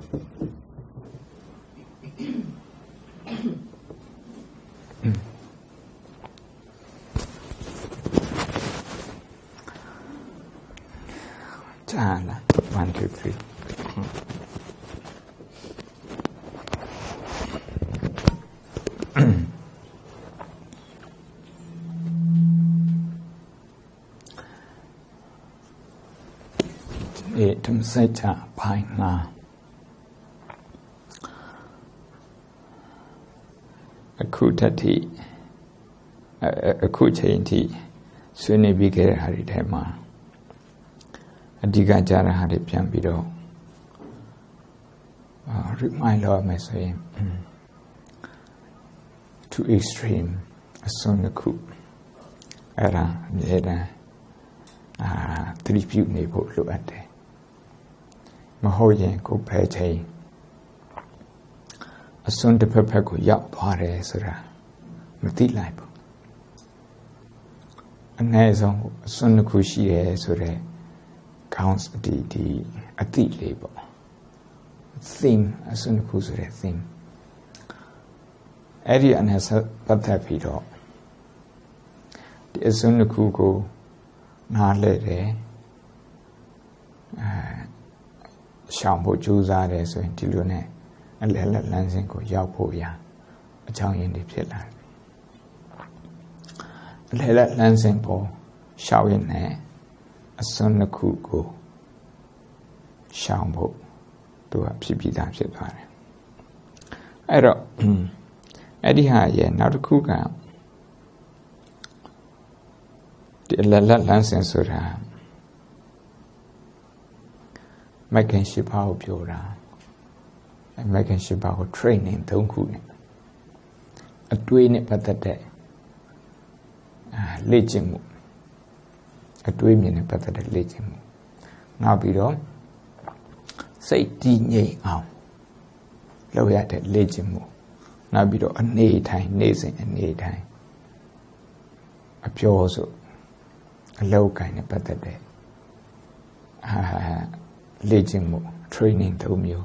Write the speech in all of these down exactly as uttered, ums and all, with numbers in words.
Jala, one, two, three. It said by now. A kutati, a kuchainti, Sunni bigger haritema. A diga jara hari piambido. My Lord, may say, too extreme, a son coup. Era, era, ah, tribute neighbor look at it. Mahoye go pay a son de pepeco yap pare sera, Mati lipo. A nazo, a son cushi sore counts the the a tea label. Theme, a son cusere theme. Eddie and has a patapido. The son cugo, not lady. Shambo Juza there so in Tilune and Lella Lanzingo Yapoya, a town in the Pilan. Lella Lanzingo, shouting there, a son of Kugo, Shambo, to a Pipita Pipare. I don't, Eddie Haye, not a cougar. The Lella Lanzin Making ship out pure and making ship out training, don't cool it. A twin it but that day. Legion. A twin in but that legion. Now be done. Say, Dine out. Low at that legion. Now be done a nay time, nazing and nay time. A pure so. A low kind of but that day. Ah. Legion training to you.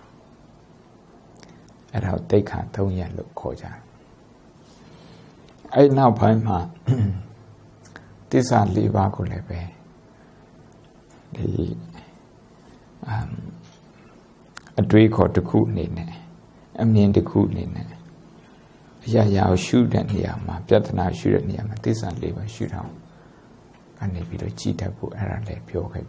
At how they can't tell you look cordial. I now find my these are Livago Lebe. The um a drink called the cool name. I mean the cool name. Ya ya shoot at Niama, Piatana shoot at Niama, this are Liva shoot out. And they be the cheetah put around like pure baby.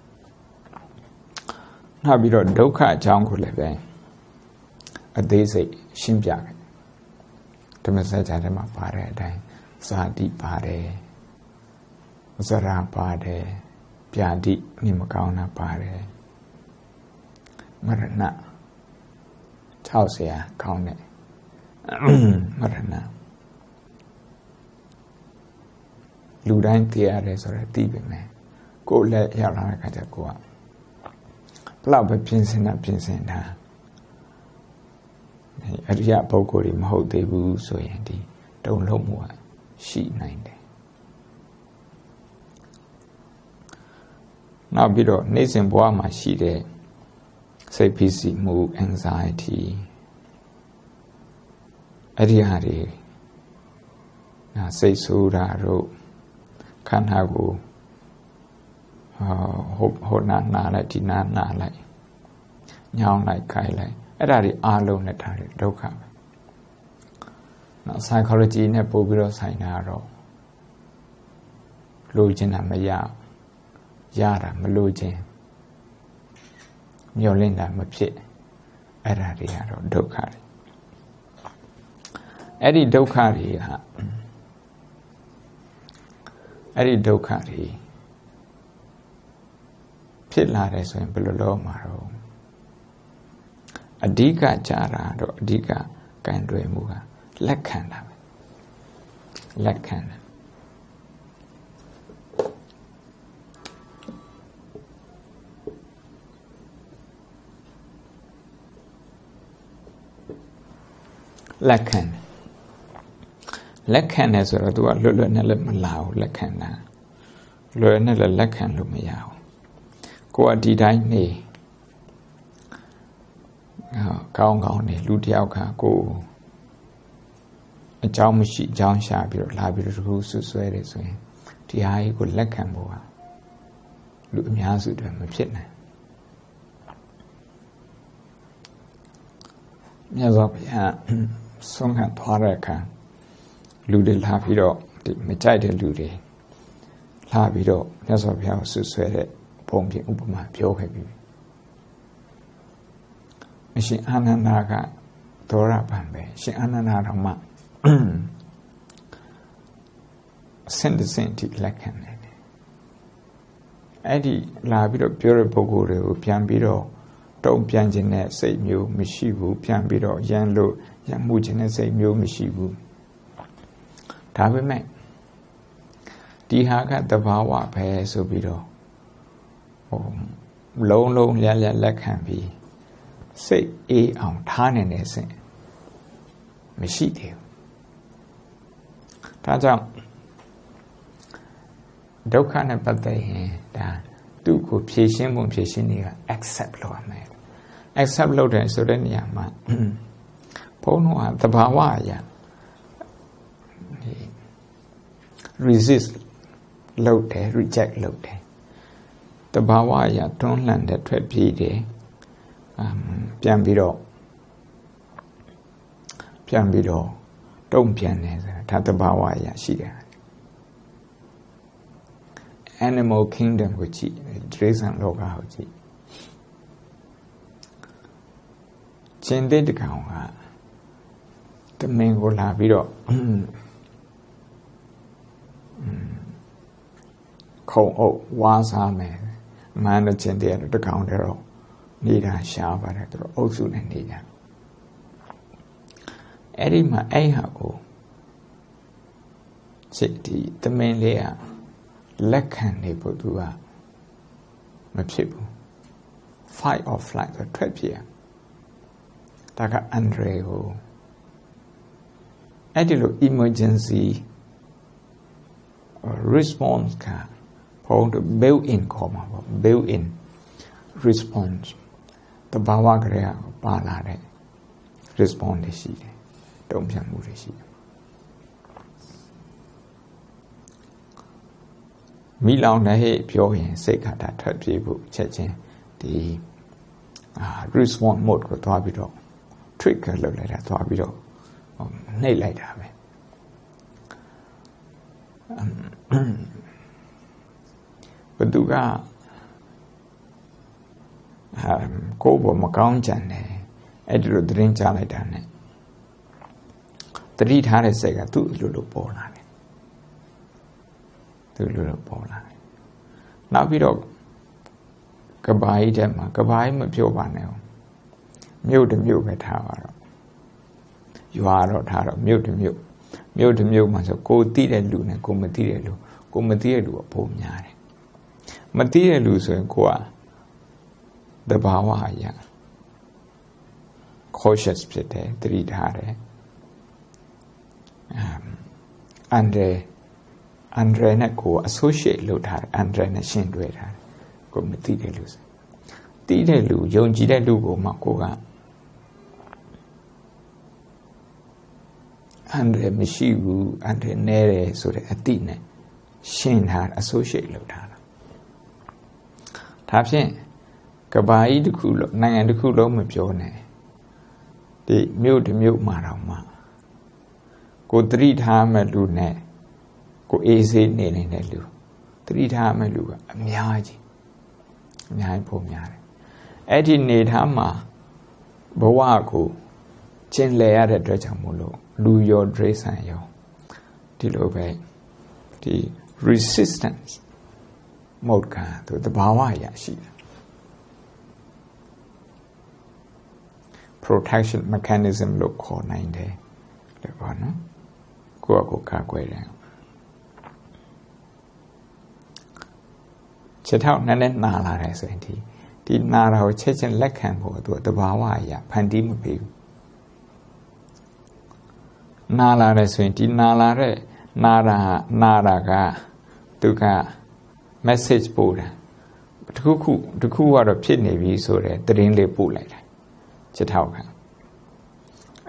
Now be the Doka Jango Lebe. A day say, Shimjak. The message had him a pare, Sadi pare, Zara pare, Piadi, Nimakauna pare, Marana, Tausia, Kaune, Marana. Ludain Tiares or a Tibe me. Go let Yarana Katakoa. Plow by pincing up pincing her. A ria pokori maho debu so yandy. Don't know more. She ninety. Now below Nathan Boama she there. Say P C move anxiety. Ariari. Now say soda ro. Can't have go. Hope hold not like tea not not like young like Kai like at the alone at Doka. Now psychology in a popular sign arrow. Logina Maya Yara Malogin Yolinda Mapit at the arrow Dokari. Eddie Dokari Eddie Dokari. Pit ladders and below marrow. A diga jara or diga can do a muga. Lekana. Lekana. Lekan. Lekan is a do a lulu and a lemon lekana. Learn a lekan lumiao. Go a did I may. ကောင်းကောင်းနေလူတယောက်ကကိုအကြောင်းမရှိအကြောင်းရှာပြီးတော့လာပြီးတော့သူဆွဆွဲတယ်ဆိုရင်ဒီဟာကြီးကိုလက်ခံဖို့ဟာလူအများစုတွေမဖြစ်နိုင်မြတ်စွာဘုရားဆုံးခံသွားတဲ့အခါလူတွေလာပြီးတော့ဒီမကြိုက်တဲ့လူတွေလာပြီးတော့မြတ်စွာဘုရားကိုဆွဆွဲတဲ့ပုံပြင်ဥပမာပြောခဲ့ပြီအရှင်အာနန္ဒာကဒေါရပံပဲရှင်အာနန္ဒာတော်မှစင်တစင်တိလက်ခံတယ်အဲ့ဒီလာပြီးတော့ပြောတဲ့ပုဂ္ဂိုလ်တွေကိုပြန်ပြီးတော့တုံ့ပြန်ခြင်းနဲ့စိတ်မျိုးမရှိဘူးပြန်ပြီးတော့ရန်လို့ရန်မှုခြင်းနဲ့စိတ်မျိုးမရှိဘူးဒါပေမဲ့ဒီဟာကတဘာဝပဲဆိုပြီးတော့ဟိုလုံးလုံးလျက်လျက်လက်ခံပြီးစိတ်အေးအောင်ထားနိုင်တဲ့စဉ်မရှိသေးဘူးဒါကြောင့်ဒုက္ခနဲ့ပတ်သက်ရင်ဒါသူ့ကိုဖြေရှင်းမှုဖြေရှင်းနေက accept လုပ်ရမယ် accept လုပ်တယ်ဆိုတဲ့နေရာမှာဘုန်းတော်ကတဘာဝအရာ resist လုပ်တယ် reject လုပ်တယ်တဘာဝအရာတွန်းလှန်တဲ့ထွက်ပြေးတယ်ပြန်ပြီးတော့ပြန်ပြီးတော့တုံ့ပြန်တယ်ဆိုတာဒါတဘာဝအရာရှိတယ်animal kingdom ကိုကြည့်ဒိဋ္ဌံလောကကိုကြည့်ရှင်တဲ့တကောင်ကတမင်ကိုလာပြီးတော့ခုံအုပ်ဝါးစားမယ်မန်းတဲ့ရှင်တဲ့တကောင်တွေတော့နေတာရှားပါတယ်သူတို့အုပ်စုနဲ့နေကြအဲ့ဒီမှာအဲ့ဟာကိုစိတ်ဒီတမင်လေးကလက်ခံနေဖို့သူကမဖြစ်ဘူး fight or flight ဆိုထွက်ပြေးဒါကအန်ဒရေကိုအဲ့ဒီလို emergency response ကဘုံတို့ built in ခေါ်မှာပေါ့ built in response တဘာဝကလေးကပါလာတဲ့ response တွေရှိတယ်တုံ့ပြန်မှုတွေရှိတယ်မိလောင်တဲ့ဟဲ့ပြောရင်စိတ်ခါတာထွက်ပြေးဖို့ချက်ချင်းဒီအာ response mode ကိုသွားပြီးတော့ trigger လုပ်လိုက်တာသွားပြီးတော့နှိပ်လိုက်တာပဲဘသူကအာကိုယ်ပေါ်မကောင်းကြတယ်အဲ့ဒီလိုသတင်းကြားလိုက်တာနဲ့တတိထားတဲ့စိတ်ကသူ့လိုလိုပေါ်လာတယ်သူ့လိုလိုပေါ်လာတယ်နောက်ပြီးတော့ကဘာကြီးတဲ့မှာကဘာကြီးမပြောပါနဲ့မြို့တစ်မြို့ပဲထားပါတော့ရွာတော့ထားတော့မြို့တစ်မြို့မြို့တစ်မြို့မှာဆိုကိုသိတဲ့လူနဲ့ကိုမသိတဲ့လူကိုမသိတဲ့လူကပုံများတယ်မသိတဲ့လူဆိုရင်ကိုကတဘာဝအရာ cautious ဖြစ်တယ်သတိထားတယ်အန်ဒရအန်ဒရနဲ့ကို associate လုပ်ထားတယ်အန်ဒရနဲ့ရှင်းတွေ့ထားတယ်ကိုမသိတဲ့လူဆိုသိတဲ့လူယုံကြည်တဲ့လူကိုမှကိုကအန်ဒရမရှိဘူးအန်ဒရနဲတယ်ဆိုတဲ့အသိနဲ့ရှင်းထား associate လုပ်ထားတာဒါဖြင့်ကဘာကြီးတစ်ခုလုံးနိုင်ငံတစ်ခုလုံးမပြောနဲ့ဒီမြို့တစ်မြို့မှာတော့မှကိုသတိထားမဲ့လူနဲ့ကိုအေးဆေးနေနေတဲ့လူသတိထားမဲ့လူကအများကြီးအများကြီးပုံများတယ်အဲ့ဒီနေထားမှာဘဝကိုကျင်လည်ရတဲ့အတွက်ကြောင့်မို့လို့လူရောဒရိษံရောဒီလိုပဲဒီ resistance mode ကသူတဘာဝရရှိတယ် protection mechanism လို့ခေါ်နိုင်တယ်လေပေါ့နော်ကိုယ့်အကိုကာကွယ်တယ်ချက်ထောက်နဲ့နဲ့နာလာတယ်ဆိုရင်ဒီဒီနာတာကိုချက်ချင်းလက်ခံဖို့သူတဘာဝအရာဖန်တီးမပေးဘူးနာလာတယ်ဆိုရင်ဒီနာလာတဲ့နာတာနာတာကသူက message ပို့တယ်တခုခုတခုကတော့ဖြစ်နေပြီဆိုတဲ့သတင်းလေးပို့လိုက်တယ်ချက်ထောက်က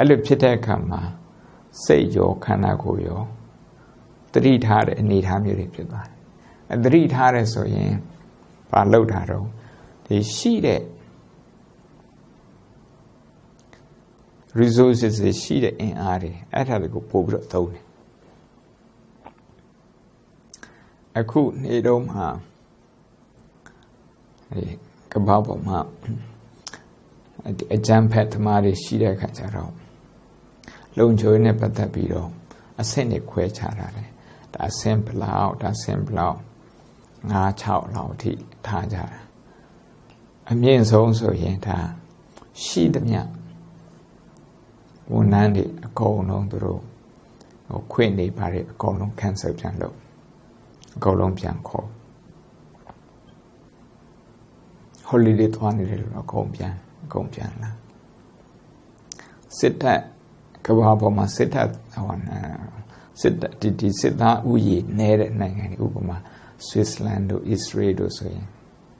အဲ့လိုဖြစ်တဲ့အခါမှာစိတ်ရောခန္ဓာကိုယ်ရောသတိထားတဲ့အနေထားမျိုးတွေဖြစ်သွားတယ်။အသတိထားရဲဆိုရင်ဘာလုပ်တာတော့ဒီရှိတဲ့ resources တွေရှိတဲ့အင်အားတွေအဲ့ဒါတွေကိုပို့ပြီးတော့သုံးတယ်။အခုနေတော့မှဒီကဘာပေါ်မှာအကြမ်းဖက်သမားတွေရှိတဲ့အခါကျတော့လုံခြုံရေးနဲ့ပတ်သက်ပြီးတော့အဆင့်တွေခွဲခြားထားတယ်။ဒါဆင်ပလောက်ဒါဆင်ပလောက်ငါးခြောက်လောက်အထိထားကြတာအမြင့်ဆုံးဆိုရင်ဒါရှိသမျှဝန်ထမ်းတွေအကုန်လုံးသူတို့ဟိုခွင့်နေပါတယ်အကုန်လုံး cancel ပြန်လုပ်အကုန်လုံးပြန်ခေါ် holiday သွားနေတယ်လို့အကုန်ပြန်အကုန်ပြန်လာစစ်တပ်ကဘာပေါ်မှာစစ်တပ်ဟောစစ်တပ်ဒီဒီစစ်သားဥယျာဉ်နေတဲ့နိုင်ငံတွေဥပမာSwitzerland တို့ Israel တို့ဆိုရင်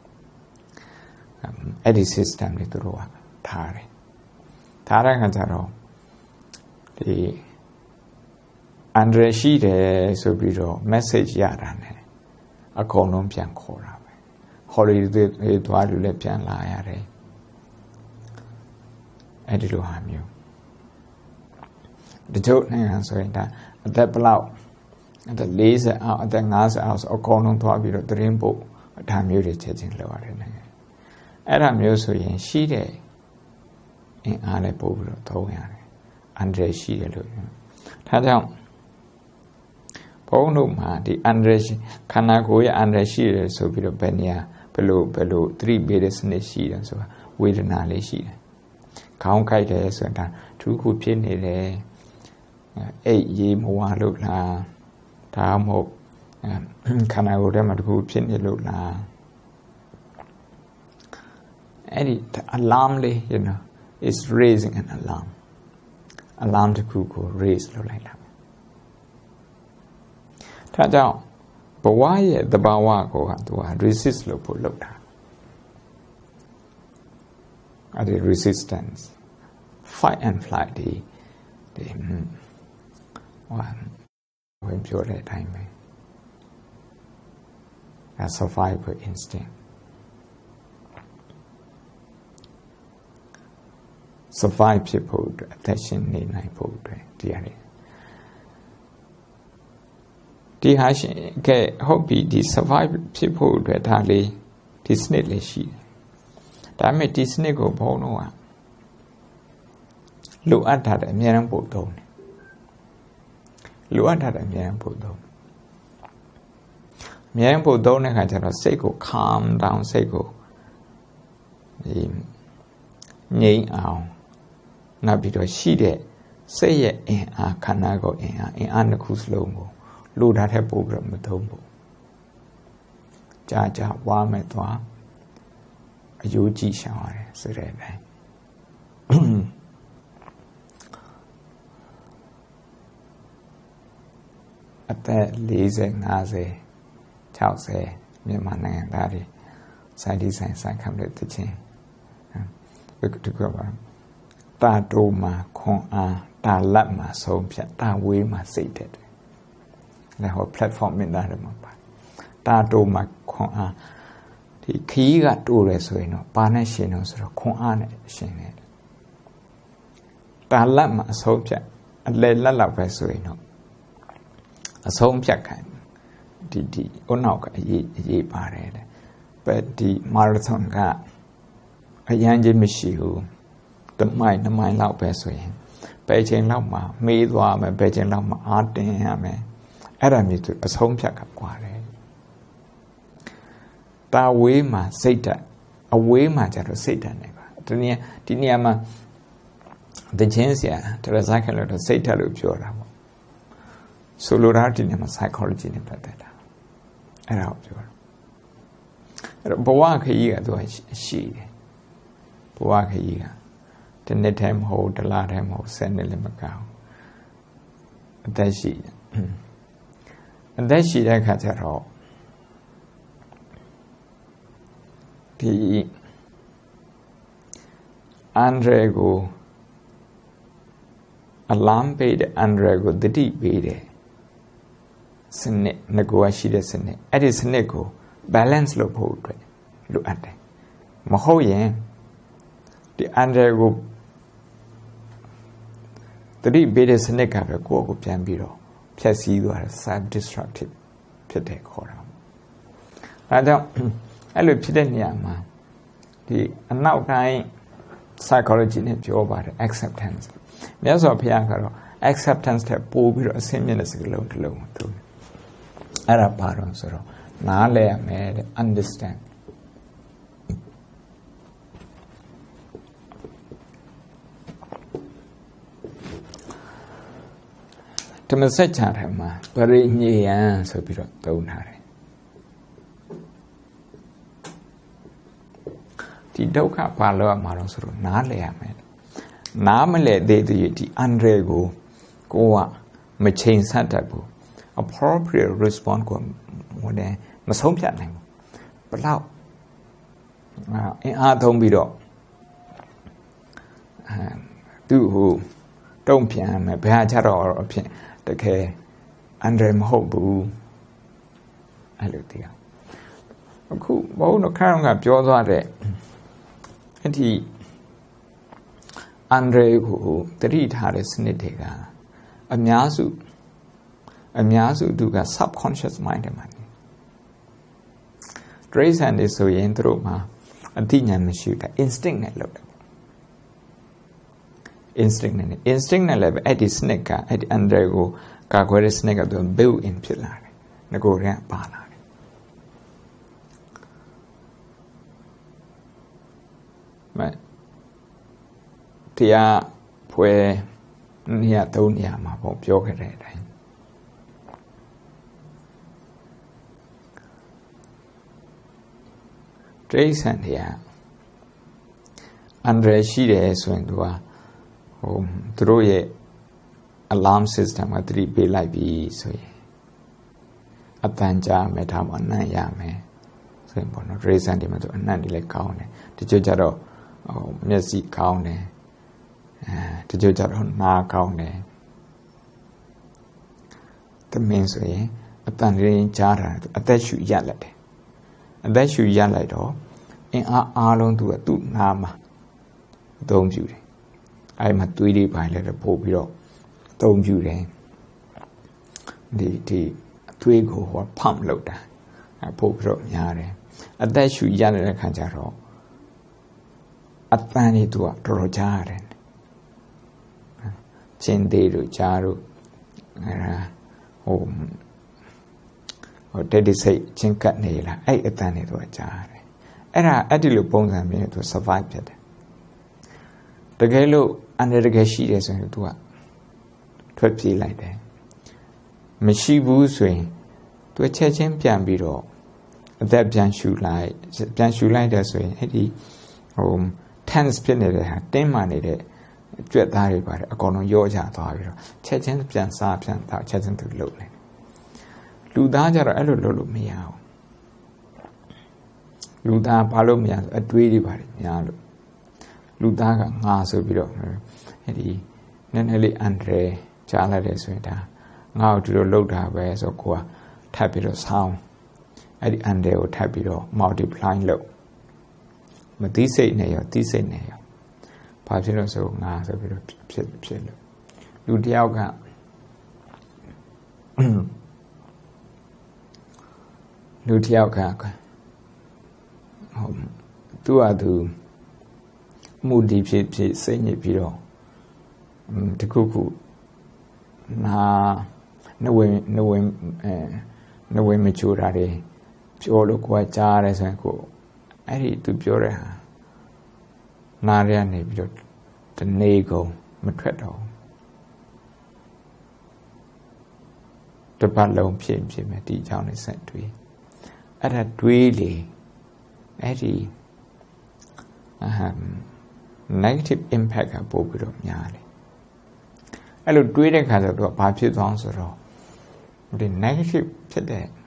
အဲ့ဒီ system တွေသူတို့ကထားတယ်ထားတဲ့အခါကျတော့ဒီအန်ဒရရှိတယ်ဆိုပြီးတော့ message ရတာ ਨੇ အကုန်လုံးပြန်ခေါ်တာပဲ holiday တွေသွားလို့လည်းပြန်လာရတယ်အဲ့ဒီလိုဟာမျိုးတချို့နိုင်ငံဆိုရင်ဒါအသက်ဘလောက်အသက်၄၀အောက်အသက်၅၀အောက်ဆိုအကုန်လုံးသွားပြီးတော့သတင်းပို့အထာမျိုးတွေချက်ချင်းလုပ်ရတယ်နိုင်ငံအဲ့ဒါမျိုးဆိုရင်ရှိတဲ့အင်အားနဲ့ပို့ပြီးတော့သုံးရတယ်အန်ဒရရှိတယ်လို့ဒါကြောင့်ဘုန်းတို့မှာဒီအန်ဒရခန္ဓာကိုယ်ရဲ့အန်ဒရရှိတယ်ဆိုပြီးတော့ဘယ်နေရာဘယ်လိုဘယ်လိုသတိပေးတဲ့စနစ်ရှိတယ်ဆိုတာဝေဒနာလေးရှိတယ်ခေါင်းကိုက်တယ်ဆိုတာသူခုဖြစ်နေတယ်အိတ်ရေမဝါလို့လားဒါမှမဟုတ်ခန္ဓာကိုယ်ထဲမှာတခုဖြစ်နေလို့လားအဲ့ဒီ alarm လေး you know is raising an alarm alarm တခုကို raise လုပ်လိုက်တာဒါကြောင့်ဘဝရဲ့သဘာဝကိုကသူက resist လုပ်ဖို့လုပ်တာအဲ့ဒီ resistance fight and flight ဒီဒီဟိုဝင်ပြောတဲ့အတိုင်းပဲ a survival instinct survive ဖြစ်ဖို့အတွက်အသက်ရှင်နေနိုင်ဖို့အတွက်ဒီရတယ်ဒီဟာရှင်ကဲဟုတ်ပြီဒီ survive ဖြစ်ဖို့အတွက်ဒါလေးဒီစနစ်လေးရှိတယ်ဒါပေမဲ့ဒီစနစ်ကိုဘုံတော့လိုအပ်တာတဲ့အများအားပို့သုံးတယ်လိုအပ်တာတဲ့အများအားပို့သုံးအများအားပို့သုံးတဲ့အခါကျတော့စိတ်ကို calm down စိတ်ကိုဒီငြိမ်အောင်နောက်ပြီးတော့ရှိတဲ့စိတ်ရဲ့အင်အားခန္ဓာကိုယ်အင်အားအင်အားတစ်ခုစလုံးကိုလိုတာထက်ပိုပြီးတော့မသုံးဘူးကြာကြာဝါမဲ့သွားအယိုးကြည့်ရှောင်ရတယ်ဆိုတဲ့အတိုင်းအသက်၄၀ ၅၀ ၆၀မြန်မာနိုင်ငံသားတွေစိုက်ဒီဆိုင်ဆိုင်ခံတဲ့တခြင်းဘယ်တူကပါတာတိုမှာခွန်အားတာလက်မှာဆုံးဖြတ်တာဝေးမှာစိတ်တက်တယ်လည်းဟော platform မြင်တာမှာပါတာတိုမှာခွန်အားဒီခီးကတိုးတယ်ဆိုရင်တော့ပါနဲ့ရှင်တော့ဆိုတော့ခွန်အားနဲ့ရှင်တယ်တာလက်မှာအဆုံးဖြတ်အလဲလက်လောက်ပဲဆိုရင်တော့အဆုံးဖြတ်ခံဒီဒီအနောက်ကအရေးအရေးပါတယ်လေပဲဒီမာရသွန်ကအရန်ကြီးမရှိဘူးတမိုင်နှစ်မိုင်လောက်ပဲဆိုရင်ဘယ်ချိန်လောက်မှမေးသွားမယ်ဘယ်ချိန်လောက်မှအားတင်းရမယ်အဲ့ဒါမျိုးသူအဆုံးဖြတ်ကကွာတယ်တာဝေးမှာစိတ်ဓာတ်အဝေးမှာကျတော့စိတ်ဓာတ်နေပါဒီနေရာဒီနေရာမှာတခြင်းဆရာတရဇိုက်ခလို့တော့စိတ်ဓာတ်လို့ပြောတာပေါ့ဆိုလိုတာဒီနေရာမှာ psychology နဲ့ပတ်သက်တာအဲ့ဒါကိုပြောတာအဲ့တော့ဘဝခရီးကသူကရှိတယ်ဘဝခရီးကတစ်နှစ်တည်းမဟုတ်တစ်လတည်းမဟုတ်ဆယ်နှစ်လည်းမကောင်းအသက်ရှိတယ်အသက်ရှိတဲ့အခါကျတော့ဒီအန်ဒရေကို alarm ပေးတဲ့ Android ကိုတတိပေးတယ်စနစ်ငကိုရှိတဲ့စနစ်အဲ့ဒီစနစ်ကို balance လုပ်ဖို့အတွက်လိုအပ်တယ်မဟုတ်ရင်ဒီ Android ကိုတတိပေးတဲ့စနစ်ကပဲကိုယ့်ကိုပြန်ပြီးတော့ဖြတ်စည်းသွားတယ် self destructive ဖြစ်တယ်ခေါ်တာအဲဒါကြောင့်အဲ့လိုဖြစ်တဲ့နေရာမှာဒီအနောက်တိုင်း psychology နဲ့ပြောပါတယ် acceptance မြတ်စွာဘုရားကတော့ acceptance တဲ့ပို့ပြီးတော့အဆင့်မြင့်တဲ့စကားလုံးတစ်လုံးသူအဲ့ဒါပါတော့ဆိုတော့နားလည်ရမယ်တဲ့ understand ဓမ္မစကြာထဲမှာပရိညေယံဆိုပြီးတော့သုံးထားတယ်ဒီဒုက္ခဘာလို့ရမှာတော့ဆိုတော့နားလည်ရမယ်နားမလည်သေးသေးဒီ Andre ကိုကိုကမချိန်ဆတတ်ဘူး appropriate response ကိုဟိုတယ်မဆုံးဖြတ်နိုင်ဘူးဘလောက်အင်းအားသုံးပြီးတော့အဲသူ့ဟိုတုံ့ပြန်မယ်ဘယ်ဟာကြတော့အဖြစ်တကယ် Andre မဟုတ်ဘူးအဲ့လိုတရားအခုဘုန်းတော်ခရံကပြောသွားတဲ့အဲ့ဒီ Andre ကိုတတိထားတဲ့စနစ်တွေကအများစုအများစုသူက subconscious mind ထဲမှာနေ trace and ဆိုရင်သူတို့မှာအသိဉာဏ်မရှိတာ instinct နဲ့လုပ်တယ် instinct နဲ့ instinct နဲ့လည်းအဲ့ဒီစနစ်ကအဲ့ဒီ Andre ကိုကာကွယ်တဲ့စနစ်ကသူ built in ဖြစ်လာတယ်ငကိုယ်ကပါလာတယ်မဲ့တရားဖွဲနေရာသုံးနေရာမှာပေါ့ပြောခဲ့တဲ့အတိုင်းတရိษံတရား Andre ရှိတယ်ဆိုရင်သူကဟိုသူတို့ရဲ့ alarm system ကတတိပေးလိုက်ပြီဆိုရင်အတန်ကြာမယ်ဒါမှအနံ့ရမယ်ဆိုရင်ပေါ့နော်တရိษံတွေမှာသူအနံ့တွေလည်းကောင်းတယ်တချို့ကြတော့ဟိုမျက်စိကောင်းတယ်အဲတချို့ကြတော့နားကောင်းတယ်သမင်းဆိုရင်အတန်ရင်းကြားတာအသက်ရှူရလိုက်တယ်အသက်ရှူရလိုက်တော့အင်းအားအားလုံးသူကသူ့နားမှာအသုံးပြုတယ်အဲ့မှာသွေးတွေပိုင်းလည်းပို့ပြီးတော့အသုံးပြုတယ်ဒီဒီအသွေးကိုဟော pump လုပ်တာအပို့ပြီးတော့များတယ်အသက်ရှူရတဲ့ခါကျတော့အတန်တွေသူကတော်တော်ကြားရတယ်ချင်းသေးတို့ကြားတို့အဲဒါဟိုဟိုတက်တိစိတ်ချင်းကပ်နေလားအဲ့အတန်တွေသူကကြားရတယ်အဲ့ဒါအဲ့ဒီလိုပုံစံမျိုးနဲ့သူ survive ဖြစ်တယ်တကယ်လို့အန္တရာယ်တကယ်ရှိတယ်ဆိုရင်သူကထွက်ပြေးလိုက်တယ်မရှိဘူးဆိုရင်သူချက်ချင်းပြန်ပြီးတော့အသက်ပြန်ရှူလိုက်ပြန်ရှူလိုက်တယ်ဆိုရင်အဲ့ဒီဟို tense ဖြစ်နေတဲ့ဟာတင်းမာနေတဲ့ကြွက်သားတွေပါတယ်အကောင်လုံးရောချသွားပြီးတော့ချက်ချင်းပြန်စားပြန်တော့ချက်ချင်းသူလှုပ်လိုက်လူသားကြတော့အဲ့လိုလှုပ်လို့မရဘူးလူသားဘာလို့မရအတွေးတွေပါတယ်များလို့လူသားကငါဆိုပြီးတော့အဲ့ဒီနည်းနည်းလေး Andre ကြားလိုက်တယ်ဆိုရင်ဒါငါ့ကိုဒီလိုလှုပ်တာပဲဆိုကိုကထပ်ပြီးတော့ဆောင်းအဲ့ဒီ Andre ကိုထပ်ပြီးတော့ multiply လုပ်မသိစိတ်နဲ့ရောသိစိတ်နဲ့ရောဘာဖြစ်လို့ဆိုငါဆိုပြီးတော့ဖြစ်ဖြစ်လို့လူတယောက်ကလူတယောက်ကဟိုသူ့ဟာသူမှုဒီဖြစ်ဖြစ်စိတ်ညစ်ပြီးတော့တခုခုနာနဝင်းနဝင်းအဲနဝင်းမချိုးတာတွေပြောလို့ကိုယ်ကကြားရဲဆိုရင်ကိုအဲ့ဒီသူပြောတဲ့ဟာနားရနေပြီးတော့တနေကုန်မထွက်တော့တပတ်လုံးဖြစ်ဖြစ်မယ်ဒီအကြောင်းနဲ့ဆက်တွေးအဲ့ဒါတွေးလေအဲ့ဒီအဟမ် negative impact ကပို့ပြီးတော့များတယ်အဲ့လိုတွေးတဲ့ခါကျတော့ဘာဖြစ်သွားဆိုတော့ဒီ negative ဖြစ်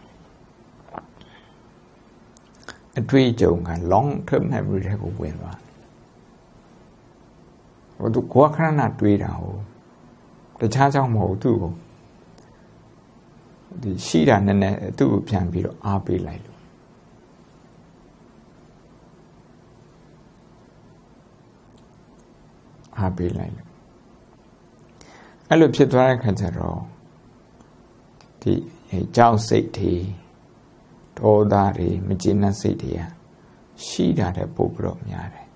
တဲ့အတွေ့အကြုံက long term memory တွေကိုဝင်သွားဟိုသူကိုယ်ခဏနာတွေးတာဟိုတခြားကြောင့်မဟုတ်သူ့ကိုဒီရှိတာနဲ့နဲ့သူ့ကိုပြန်ပြီးတော့အားပေးလိုက်လို့အားပေးလိုက်လို့အဲ့လိုဖြစ်သွားတဲ့ခါကျတော့ဒီကြောက်စိတ်တွေဒေါသတွေမကျေနပ်စိတ်တွေကရှိတာတဲ့ပို့ပြီးတော့များတယ်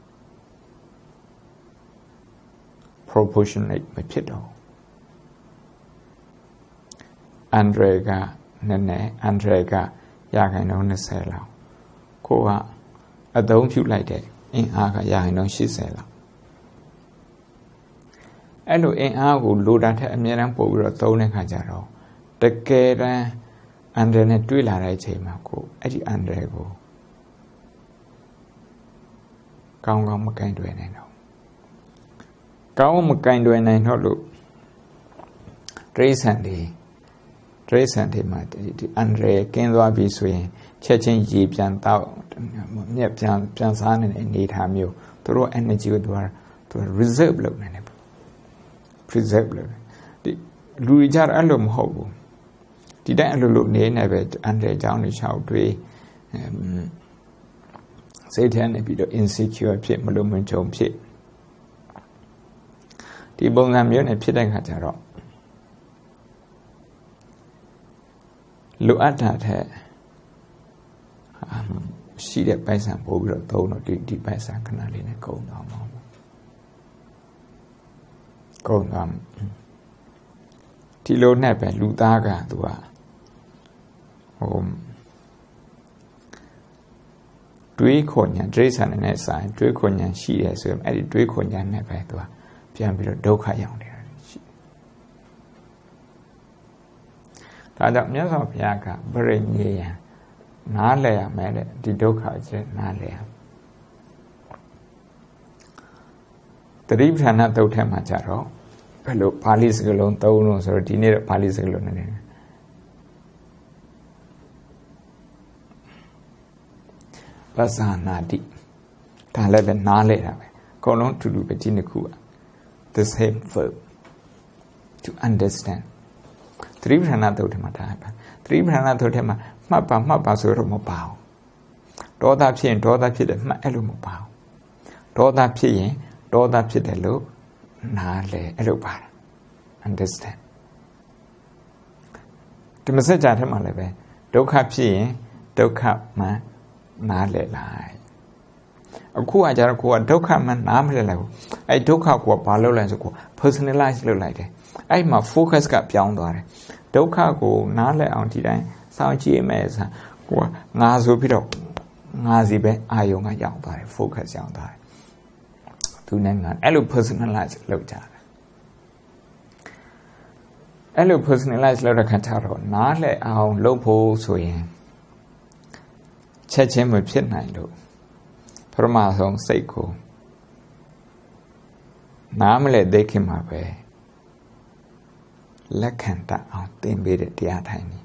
proportionate မဖြစ်တော့အန်ဒရေကနည်းနည်းအန်ဒရေကရခိုင်နှုန်း20လောက်ကိုကအသုံးပြုလိုက်တဲ့အင်အားကရခိုင်နှုန်း80လောက်အဲ့လိုအင်အားကိုလိုတာထက်အများအားပို့ပြီးတော့သုံးတဲ့ခါကျတော့တကယ်တမ်းအန်ဒရနဲ့တွေ့လာတဲ့အချိန်မှာကိုအဲ့ဒီအန်ဒရကိုကောင်းကောင်းမကင်တွယ်နိုင်တော့ကောင်းမကင်တွယ်နိုင်တော့လို့တရိษံတွေတရိษံတွေမှာဒီအန်ဒရကင်းသွားပြီဆိုရင်ချက်ချင်းရေပြန်တော့မြက်ပြန်ပြန်စားနေတဲ့အနေအထားမျိုးသူတို့ energy ကိုသူကသူ reserve လုပ်နေတယ် preserve လုပ်တယ်ဒီလူကြီးကြအဲ့လိုမဟုတ်ဘူးဒီတိုင်းအလိုလိုနေနေပဲအန်ဒရကြောင်းတွေရှောက်တွေစိတ်ထဲနေပြီးတော့ insecure ဖြစ်မလို့မကြုံဖြစ်ဒီပုံစံမျိုးနဲ့ဖြစ်တဲ့ခါကျတော့လိုအပ်တာတဲ့ရှိတဲ့ပိုက်ဆံပို့ပြီးတော့သုံးတော့ဒီဒီပိုက်ဆံခဏလေးနဲ့ကုန်သွားမှာကုန်သွားဒီလိုနဲ့ပဲလူသားကသူကဟိုတွေးခွန်ညာဒိဋ္ဌာန်နဲ့ဆိုင်တွေးခွန်ညာရှိတယ်ဆိုရင်အဲ့ဒီတွေးခွန်ညာနဲ့ပဲသူကပြန်ပြီးတော့ဒုက္ခရောက်နေတာရှိဒါကြောင့်မြတ်စွာဘုရားကဗရိညေယံနားလည်ရမယ်တဲ့ဒီဒုက္ခအချက်နားလည်ရတတိပဌာနသုတ်ထဲမှာကြတော့ဘယ်လိုပါဠိစကားလုံးသုံးလို့ဆိုတော့ဒီနေ့တော့ပါဠိစကားလုံးနဲ့ပဇာနာတိဒါလည်းပဲနားလဲတာပဲအကုန်လုံးတူတူပဲဒီနှစ်ခုက the same verb to understand သတိပဋ္ဌာန်သုတ်ထဲမှာဒါပဲသတိပဋ္ဌာန်သုတ်ထဲမှာမှတ်ပါမှတ်ပါဆိုတော့မပါဘူးဒေါသဖြစ်ရင်ဒေါသဖြစ်တယ်မှတ်အဲ့လိုမပါဘူးဒေါသဖြစ်ရင်ဒေါသဖြစ်တယ်လို့နားလဲအဲ့လိုပါ understand ဒီမစကြာထဲမှာလည်းပဲဒုက္ခဖြစ်ရင်ဒုက္ခမှနားလဲလိုက်အခုကကြတော့ကိုကဒုက္ခမှနားမလဲလိုက်ဘူးအဲ့ဒုက္ခကိုကဘာလုပ်လိုက်ဆိုကို personalize လုပ်လိုက်တယ်အဲ့မှာ focus ကပြောင်းသွားတယ်ဒုက္ခကိုနားလဲအောင်ဒီတိုင်းစောင့်ကြည့်မယ်ဆိုကိုကငါဆိုပြီးတော့ငါစီပဲအာယုံကရောက်သွားတယ် focus ရောက်သွားတယ်သူနဲ့ငါအဲ့လို personalize လုပ်ကြတယ်အဲ့လို personalize လုပ်တဲ့ခါကျတော့နားလဲအောင်လုပ်ဖို့ဆိုရင်ချက်ချင်းမဖြစ်နိုင်လို့ပထမဆုံးစိတ်ကိုနားမလဲသိခင်မှာပဲလက်ခံတတ်အောင်သင်ပေးတဲ့တရားထိုင်နေ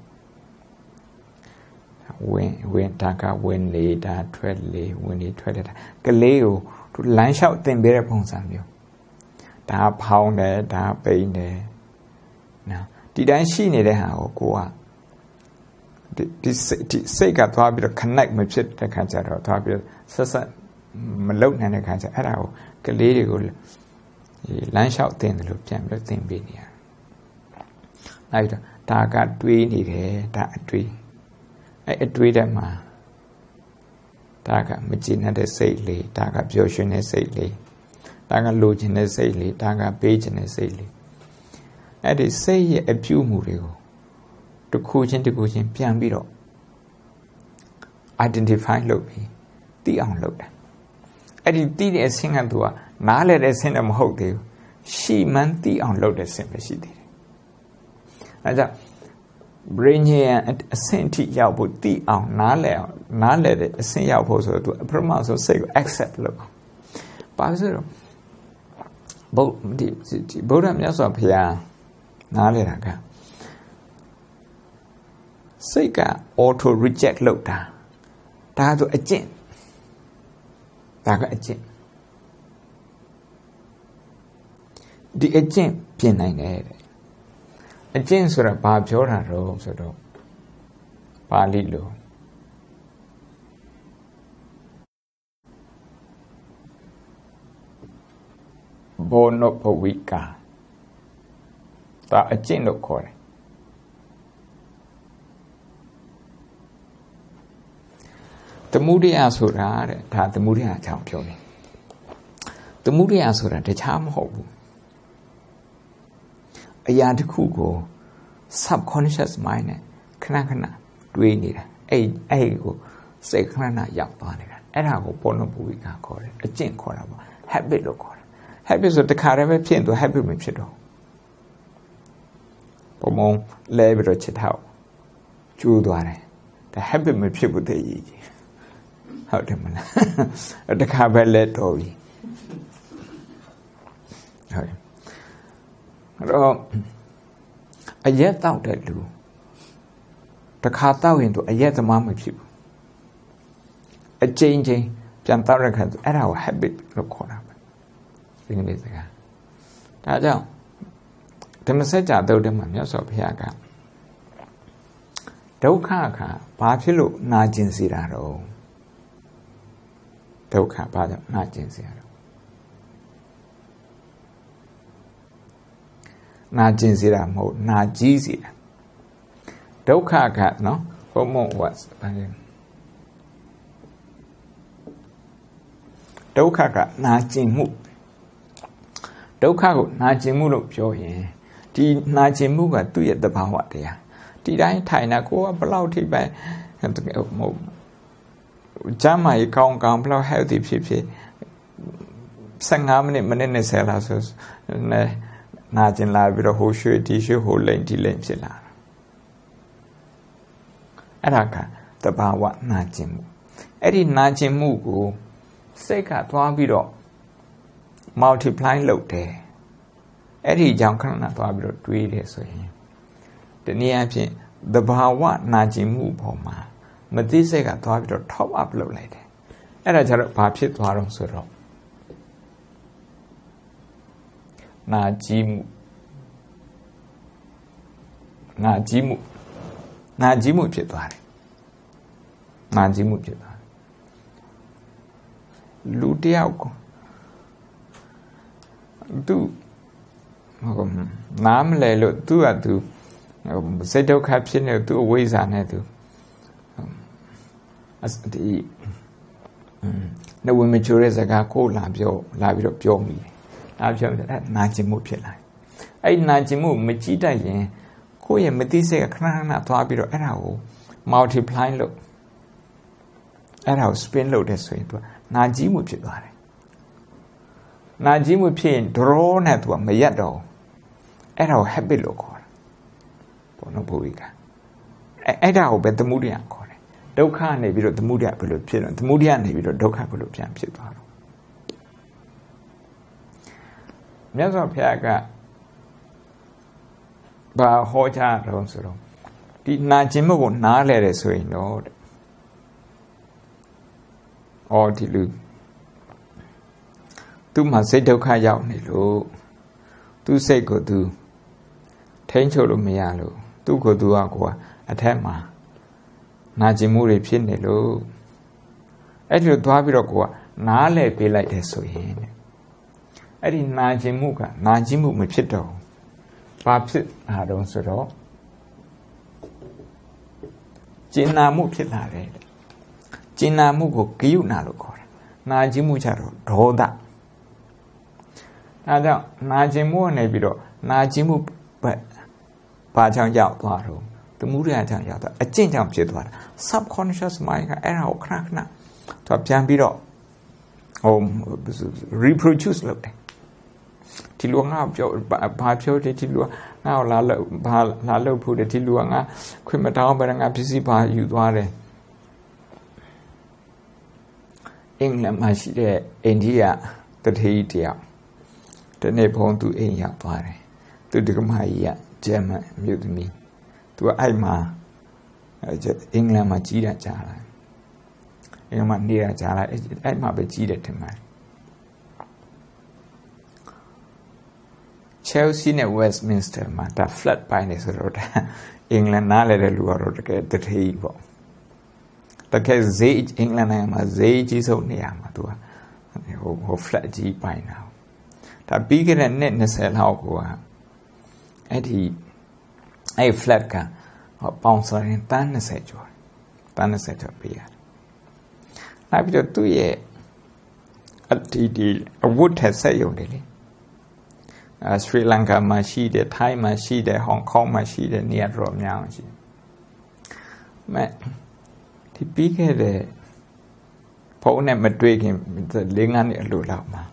ဝင်ဝင်တာကဝင်လေတာထွက်လေဝင်လေထွက်တဲ့ကလေးကိုသူလမ်းလျှောက်သင်ပေးတဲ့ပုံစံမျိုးဒါဖောင်းတယ်ဒါပိန်တယ်နော်ဒီတိုင်းရှိနေတဲ့ဟာကိုကိုကဒီဒီစိတ်ကသွားပြီးတော့ connect မဖြစ်တဲ့ခါကျတော့သွားပြီးတော့ဆက်ဆက်မလုံနိုင်တဲ့ခါကျအဲ့ဒါကိုကလေးတွေကိုလမ်းလျှောက်တင်တယ်လို့ပြန်ပြီးတော့သင်ပေးနေရတယ်။အဲ့တော့ဒါကတွေးနေတယ်ဒါအတွေးအဲ့အတွေးတဲ့မှာဒါကမကျေနပ်တဲ့စိတ်လေးဒါကပျော်ရွှင်တဲ့စိတ်လေးဒါကလိုချင်တဲ့စိတ်လေးဒါကပေးချင်တဲ့စိတ်လေးအဲ့ဒီစိတ်ရဲ့အပြုအမူတွေကိုတစ်ခုချင်းတစ်ခုချင်းပြန်ပြီးတော့ identify လုပ်ပြီးသိအောင်လုပ်တာအဲ့ဒီသိတဲ့အဆင့်ကသူကနားလည်တဲ့အဆင့်တော့မဟုတ်သေးဘူးရှိမှန်းသိအောင်လုပ်တဲ့အဆင့်ပဲရှိသေးတယ်အဲကြောင့် brain ရဲ့အဆင့်ထိရောက်ဖို့သိအောင်နားလည်အောင်နားလည်တဲ့အဆင့်ရောက်ဖို့ဆိုတော့သူအပထမဆုံးစိတ်ကို accept လုပ်အောင်ပါဆိုတော့ဘုဒီဗုဒ္ဓမြတ်စွာဘုရားနားလည်တာကစိတ်က auto reject လုပ်တာဒါဆိုအကျင့်ဒါကအကျင့်ဒီအကျင့်ပြင်နိုင်တယ်တဲ့အကျင့်ဆိုတာဘာပြောတာတော့ဆိုတော့ပါဠိလိုဘောနဘဝိကာဒါအကျင့်လို့ခေါ်တယ်သမုဒိယဆိုတာတဲ့ဒါသမုဒိယအကြောင်းပြောတယ်သမုဒိယဆိုတာတခြားမဟုတ်ဘူးအရာတစ်ခုကို subconscious mind နဲ့ခဏခဏတွေးနေတာအဲ့အဲ့ကိုစိတ်ခဏခဏရောက်သွားနေတာအဲ့ဒါကိုဘောနဘဝိကာခေါ်တယ်အကျင့်ခေါ်တာပေါ့ habit လို့ခေါ်တယ် habit ဆိုတခါတည်းပဲဖြစ်ရင်သူ habit မဖြစ်တော့ပုံမလဲပြီးတော့ချစ်ထောက်ကျိုးသွားတယ်ဒါ habit မဖြစ်ဘူးတည်းကြီးဟုတ်တယ်မလားတခါပဲလဲတော်ပြီဟုတ်အဲ့တော့အရက်တောက်တဲ့လူတခါတောက်ရင်သူအရက်သမားမဖြစ်ဘူးအချိန်ချင်းပြန်တောက်ရခါသူအဲ့ဒါကို habit လို့ခေါ်တာပဲဒီကနေ့စကားဒါကြောင့်ဓမ္မစကြာသုတ်ထဲမှာမြတ်စွာဘုရားကဒုက္ခကဘာဖြစ်လို့နာကျင်စေတာတော့ဒုက္ခဘာကြောင့်နာကျင်စေရတော့နာကျင်စေတာမဟုတ်နာကြီးစေတာဒုက္ခကနော်ဘုံမဝတ်ဘာလဲဒုက္ခကနာကျင်မှုဒုက္ခကိုနာကျင်မှုလို့ပြောရင်ဒီနာကျင်မှုကသူ့ရဲ့သဘာဝတရားဒီတိုင်းထိုင်တာကိုကဘလောက်ထိပဲမဟုတ်ကျမ်းမာရေးကောင်းကောင်းဘလောက် healthy ဖြစ်ဖြစ်15မိနစ်မိနစ်နဲ့ဆယ်လာဆိုနာကျင်လာပြီးတော့ဟိုရွှေဒီရွှေဟိုလိမ့်ဒီလိမ့်ဖြစ်လာအဲ့ဒါကသဘာဝနာကျင်မှုအဲ့ဒီနာကျင်မှုကိုစိတ်ကသွားပြီးတော့ multiply လုပ်တယ်အဲ့ဒီကြောင့်ခဏခဏသွားပြီးတော့တွေးတယ်ဆိုရင်ဒီနည်းအားဖြင့်သဘာဝနာကျင်မှုပေါ်မှာမသိစိတ်ကသွားပြီးတော့ top up လုပ်လိုက်တယ်အဲ့ဒါကြတော့ဘာဖြစ်သွားတော့ဆိုတော့နာကျင်မှုနာကျင်မှုနာကျင်မှုဖြစ်သွားတယ်နာကျင်မှုဖြစ်သွားတယ်လူတယောက်ကိုသူဟုတ်နားမလဲလို့သူကသူစိတ်ဒုက္ခဖြစ်နေသူအဝိဇ္ဇာနဲ့သူဒီနဝမချိုးတဲ့စကားကိုလာပြောလာပြီးတော့ပြောမိတယ်ဒါပြောတယ်အဲ့နာကျင်မှုဖြစ်လာတယ်အဲ့နာကျင်မှုမကြည့်တတ်ရင်ကိုယ့်ရဲ့မသိစိတ်ကခဏခဏသွားပြီးတော့အဲ့ဒါကို multiply လုပ်အဲ့ဒါကို spin လုပ်တဲ့ဆိုရင်သူကနာကျင်မှုဖြစ်သွားတယ်နာကျင်မှုဖြစ်ရင် draw နဲ့သူကမရက်တော့အဲ့ဒါကို habit လို့ခေါ်တယ်ဘောနဘဝိကအဲ့အဲ့ဒါကိုပဲသမုဒိယခေါ်တယ်ဒုက္ခနေပြီးတော့သမုဒိယဘယ်လိုဖြစ်တော့သမုဒိယနေပြီးတော့ဒုက္ခဘယ်လိုပြန်ဖြစ်သွားတော့မြတ်စွာဘုရားကဘာဟောကြားတော့ဆိုတော့ဒီနာကျင်မှုကိုနားလဲတယ်ဆိုရင်တော့တဲ့အော်ဒီလူသူ့မှာစိတ်ဒုက္ခရောက်နေလို့သူ့စိတ်ကိုသူထိန်းချုပ်လို့မရလို့သူ့ကိုယ်သူကကိုယ်အထက်မှာနာကျင်မှုတွေဖြစ်နေလို့အဲ့ဒီလိုသွားပြီးတော့ကိုယ်ကနားလဲပေးလိုက်တယ်ဆိုရင်အဲ့ဒီနာကျင်မှုကနာကျင်မှုမဖြစ်တော့ဘာဖြစ်လာတော့ဆိုတော့ကျင်နာမှုဖြစ်လာတယ်ကျင်နာမှုကိုဂယုဏလို့ခေါ်တယ်နာကျင်မှုကြတော့ဒေါသအဲကြောင့်နာကျင်မှုကနေပြီးတော့နာကျင်မှုပဲဘာကြောင့်ရောက်သွားတော့သမုဒိယကြောင့်ရောက်သွားအကျင့်ကြောင့်ဖြစ်သွားတာ subconscious mind ကအဲ့ဒါကိုခဏခဏသူပြန်ပြီးတော့ဟို reproduce လုပ်တယ်ဒီလူကငါပြောဘာပြောတယ်ဒီလူကငါ့ကိုလာလို့ဘာလာလို့ဖို့တယ်ဒီလူကငါခွင့်မတောင်းဘဲငါပစ္စည်းပါယူသွားတယ်အင်္ဂလန်မှာရှိတဲ့အိန္ဒိယတထေးတယောက်ဒီနေ့ဘုံသူအိမ်ရောက်သွားတယ်သူဒီကမကြီးကဂျာမန်မြို့သမီးသူကအဲ့မှာအင်္ဂလန်မှာကြီးတာကြားလာအင်္ဂလန်မှာနေတာကြားလာအဲ့မှာပဲကြီးတယ်ထင်ပါတယ်ချ Chelsea နဲ့ Westminster မှာဒါ flat ပိုင်းနေဆိုတော့ဒါအင်္ဂလန်နားလဲတဲ့လူကတော့တကယ်တထေးပေါ့တကယ်ဈေးအင်္ဂလန်နိုင်ငံမှာဈေးကြီးဆုံးနေရာမှာသူကဟိုဟို flat ကြီးပိုင်းတာဒါပြီးခဲ့တဲ့နှစ်20လောက်ကိုကအဲ့ဒီအဲ့ flat ကပေါင်ဆိုရင်တန်း20ကျော်တန်း20ကျော်ပေးရတယ်နောက်ပြီးတော့သူ့ရဲ့အတီဒီအဝတ်ထက်ဆက်ရုံတယ်လေအဲစရီလင်ကာမှာရှိတယ်ထိုင်းမှာရှိတယ်ဟောင်ကောင်မှာရှိတယ်နေရာတော်များအောင်ရှိမဲ့ဒီပြီးခဲ့တဲ့ဖုန်းနဲ့မတွေ့ခင်လေးငါးနှစ်အလိုလောက်မှာ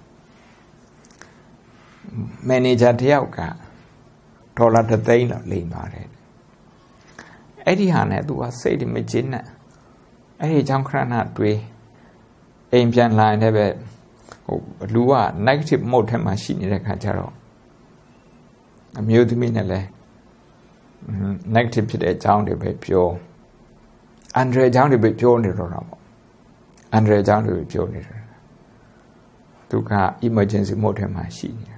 မန်နေဂျာတယောက်ကဒေါ်လာတစ်သိန်းလောက်လိမ်ပါတယ်အဲ့ဒီဟာနဲ့သူကစိတ်တွေမကျဉ်းနဲ့အဲ့ဒီကြောင့်ခဏခဏတွေးအိမ်ပြန်လာရင်လည်းပဲဟိုလူက negative mode ထဲမှာရှိနေတဲ့ခါကျတော့အမျိုးသမီးနဲ့လည်း negative ဖြစ်တဲ့အကြောင်းတွေပဲပြောအန်ဒရယ်အကြောင်းတွေပဲပြောနေတော့တာပေါ့အန်ဒရယ်အကြောင်းတွေပဲပြောနေတယ်သူက emergency mode ထဲမှာရှိနေတယ်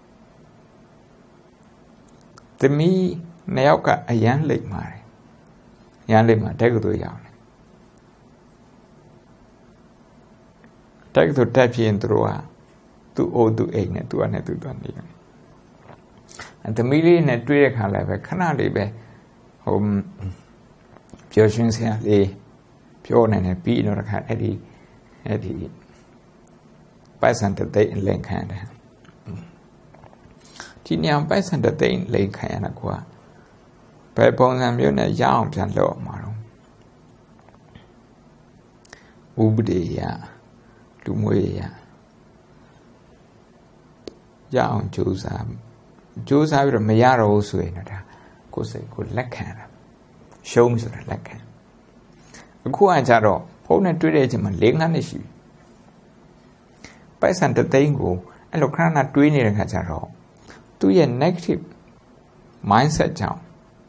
သမီးနှစ်ယောက်ကအရန်လိမ့်ပါတယ်ရန်လိမ့်မှာတက်ကတူရောက်တယ်တက်ကတူတက်ပြင်းသူတို့ကသူ့အိုသူ့အိမ်နဲ့သူကနဲ့သူတော့နေတယ်အဲသမီးလေးနဲ့တွေ့တဲ့ခါလည်းပဲခဏလေးပဲဟိုပျော်ရွှင်စရာလေးပြောနေတယ်ပြီးတော့ခါအဲ့ဒီအဲ့ဒီပိုက်ဆံတသိန်းလိမ်ခံတယ်ဒီနေရာပိုက်ဆံတသိန်းလိမ်ခံရတာကွာဘယ်ပုံစံမျိုးနဲ့ရအောင်ပြန်လုပ်မှာတော့ဥပဒေရလူမျိုးရရအောင်ကြိုးစားကြိုးစားပြီးတော့မရတော့ဘူးဆိုရင်တော့ဒါကိုယ်စိတ်ကိုလက်ခံတာရှုံးဆိုတာလက်ခံအခုကကြတော့ဖုန်းနဲ့တွေ့တဲ့အချိန်မှာလေးငါးနှစ်ရှိပိုက်ဆံတသိန်းကိုအဲ့လိုခဏခဏတွေးနေတဲ့ခါကျတော့သူ့ရဲ့ negative mindset ကြောင့်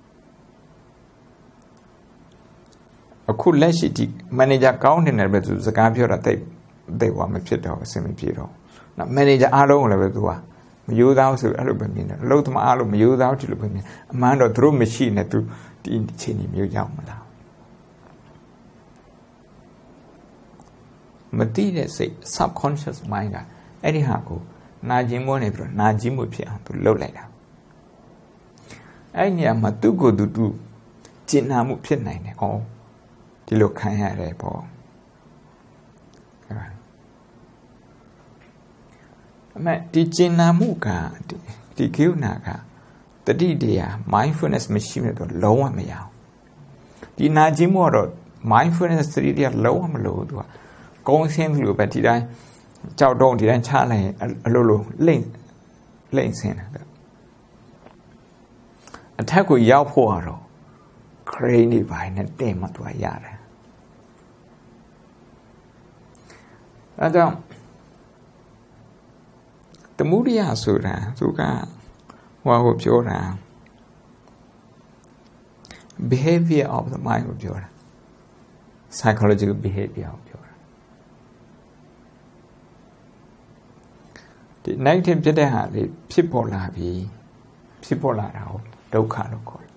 အခုလက်ရှိဒီ manager ကောင်းနေတယ်ပဲသူစကားပြောတာတိတ်တိတ်ဝါမဖြစ်တော့အဆင်မပြေတော့နော် manager အားလုံးလည်းပဲသူကမယိုးသားဆိုအဲ့လိုပဲမြင်တယ်အလုပ်သမားအားလုံးမယိုးသားဒီလိုပဲမြင်အမှန်တော့သူတို့မရှိနေသူဒီအချိန်ကြီးမျိုးရောက်မလားမသိတဲ့စိတ် subconscious mind ကအဲ့ဒီဟာကိုနာကျင်မို့နေပြီးတော့နာကျင်မှုဖြစ်အောင်သူလှုပ်လိုက်တာအဲ့ညမှာသူ့ကိုယ်သူသူကျင်နာမှုဖြစ်နိုင်တယ်ဩဒီလိုခံရတယ်ပေါ့အမေဒီကျင်နာမှုကဒီကိဥနာကတတိတရား mindfulness မရှိမဲ့တော့လုံးဝမရအောင်ဒီနာကျင်မှုကတော့ mindfulness တတိတရားလုံးဝမလို့သူကကုန်းဆင်းလို့ပဲဒီတိုင်းကြောက်တော့ဒီတိုင်းချလိုက်ရင်အလိုလိုလိမ့်လိမ့်ဆင်းတယ်အထက်ကိုရောက်ဖို့ကတော့ crane တွေပိုင်းနဲ့တင်မှသူကရတယ်အဲကြောင့်တမှုရိယဆိုတာသူကဟောကိုပြောတာ behavior of the mind ကိုပြောတာ psychological behavior ကိုပြောတာဒီ negative ဖြစ်တဲ့ဟာလေးဖြစ်ပေါ်လာပြီးဖြစ်ပေါ်လာတာကိုဒုက္ခလို့ခေါ်တယ်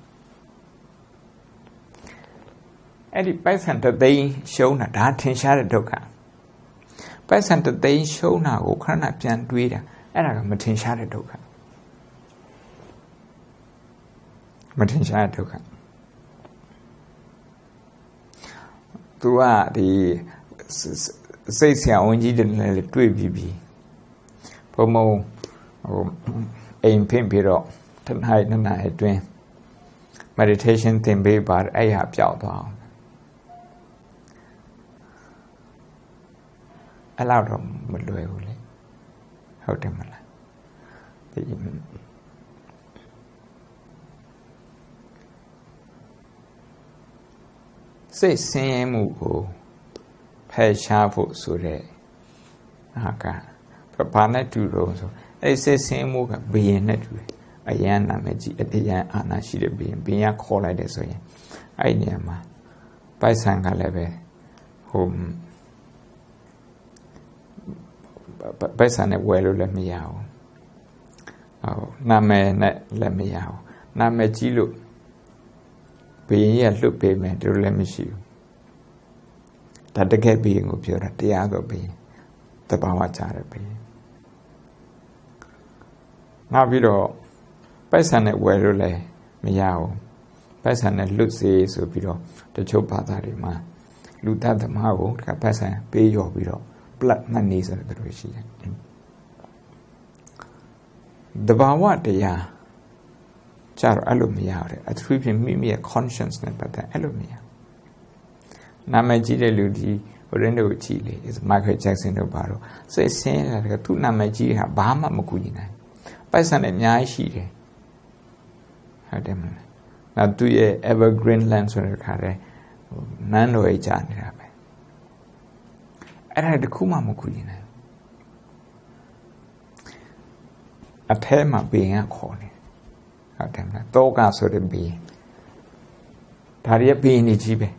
အဲ့ဒီပိုက်ဆံတသိန်းရှုံးတာဒါထင်ရှားတဲ့ဒုက္ခပိုက်ဆံတသိန်းရှုံးတာကိုခဏပြန်တွေးတာအဲ့ဒါကမထင်ရှားတဲ့ဒုက္ခမထင်ရှားတဲ့ဒုက္ခသူကဒီစိတ်ဆရာဝန်ကြီးတွေနဲ့တွေ့ပြီးပြီဘုံဘုံဟိုအိမ်ဖင်ပြီးတော့တနင်္လာနေ့အတွင်း meditation သင်ပေးပါအဲ့ဟာပြောက်သွားအောင်အဲ့လောက်တော့မလွယ်ဘူးလေဟုတ်တယ်မလားဒီစိတ်ဆင်းရဲမှုကိုဖယ်ရှားဖို့ဆိုတဲ့ဟာကဘာနဲ့တူတော့ဆိုအဲ့စိတ်ဆင်းရဲမှုကဘယင်နဲ့တူတယ်အယံနာမကြီးအယံအာနာရှိတဲ့ဘယင်ဘယင်ကခေါ်လိုက်တယ်ဆိုရင်အဲ့ဒီနေရာမှာပိုက်ဆံကလည်းပဲဟိုပိုက်ဆံနဲ့ဝယ်လို့လည်းမရဘူးနာမည်နဲ့လည်းမရဘူးနာမည်ကြီးလို့ဘုရင်ကြီးကလွတ်ပေးမယ်တို့လည်းမရှိဘူးဒါတကယ်ဘုရင်ကိုပြောတာတရားတော်ဘုရင်တဘာဝကြတယ်ဘုရင်နောက်ပြီးတော့ပိုက်ဆံနဲ့ဝယ်လို့လည်းမရဘူးပိုက်ဆံနဲ့လွတ်စေဆိုပြီးတော့တချို့ဘာသာတွေမှာလူတတ်သမားကိုတခါပိုက်ဆံပေးရောပြီးတော့ blood money ဆိုတဲ့တို့ရှိတယ်တဘာဝတရားကြတော့အဲ့လိုမရဘူးအထူးဖြင့်မိမိရဲ့ conscience နဲ့ပတ်သက်အဲ့လိုမရနာမည်ကြီးတဲ့လူဒီဟိုရင်းတို့ကြည့်လေ Michael Jackson တို့ပါတော့စိတ်ဆင်းရဲတယ်သူ့နာမည်ကြီးဟာဘာမှမကူညီနိုင်ပိုက်ဆံနဲ့အများကြီးရှိတယ်ဟုတ်တယ်မလားနောက်သူရဲ့ Evergreen Land ဆိုတဲ့ခါတည်းနန်းတော်ကြီးကြာနေတာပဲအဲ့ဒါတခုမှမကူညီနိုင်အထဲမှာဘီရင်ခေါ်နေဟုတ်တယ်မလားတောကဆိုတဲ့ဘီရင်ဒါရီဘီရင်ကြီးပဲ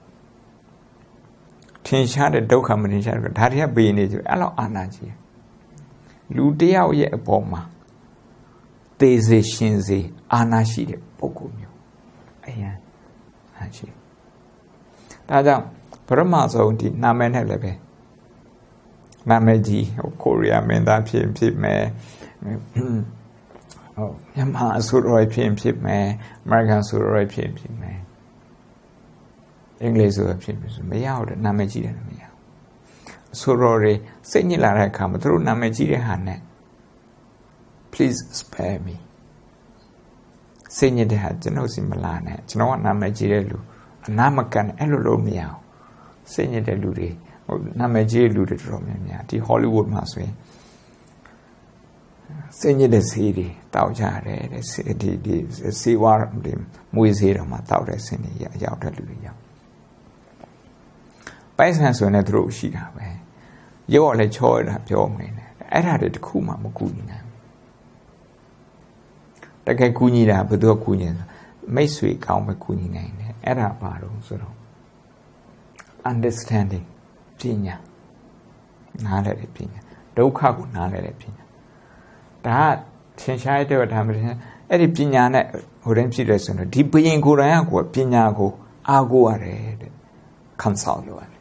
ထင်ရှားတဲ့ဒုက္ခမထင်ရှားတဲ့ဒါရီဘီရင်ကြီးအဲ့လောက်အာနာကြီးလူတယောက်ရဲ့အပေါ်မှာသေစေရှင်စေအာနာရှိတဲ့ပုဂ္ဂိုလ်မျိုးအရင်အားရှိဒါကြောင့်ပရမဆုံးဒီနာမည်နဲ့လည်းပဲနာမည်ကြီးဟိုကိုရီးယားမင်းသားဖြစ်ဖြစ်မယ်ဟုတ်မြန်မာအစိုးရဖြစ်ဖြစ်မယ်အမေရိကန်အစိုးရဖြစ်ဖြစ်မယ်အင်္ဂလိပ်ဆိုဖြစ်ဖြစ်မရဘူးနာမည်ကြီးတယ်မရဘူးအစိုးရတွေစိတ်ညစ်လာတဲ့အခါမှာသူတို့နာမည်ကြီးတဲ့ဟာနဲ့ please spare me စိတ်ညစ်တဲ့ဟာကျွန်တော်စီမလာနဲ့ကျွန်တော်ကနာမည်ကြီးတဲ့လူအနာမကန်အဲ့လိုလို့မရဘူးစိတ်ညစ်တဲ့လူတွေဟိုနာမည်ကြီးလူတွေတော်တော်များများဒီ Hollywood မှာဆိုရင်စိတ်ညစ်တဲ့ဆေးတွေတောက်ကြတယ်တဲ့ဒီဒီဆေးဝါးတွေမွေးဆေးတော်မှာတောက်တဲ့ဆင်းတွေရောက်တဲ့လူတွေရောက်ပိုက်ဆံဆိုရင်သူတို့ရှိတာပဲရော့လည်းချောတာပြောမနေနဲ့အဲ့ဒါတွေတခုမှမကူညီနိုင်တကယ်ကူညီတာဘယ်သူကကူညီလဲမိတ်ဆွေကောင်းပဲကူညီနိုင်တယ်အဲ့ဒါပါတော့ဆိုတော့ understanding ပညာနားလည်တဲ့ပညာဒုက္ခကိုနားလည်တဲ့ပညာဒါကသင်ရှားတဲ့ဒါမှမဟုတ်အဲ့ဒီပညာနဲ့ဟိုတိုင်းဖြစ်တယ်ဆိုတော့ဒီဘယင်ကိုယ်တိုင်ကကိုပညာကိုအားကိုးရတယ်တဲ့ consult လုပ်ရတယ်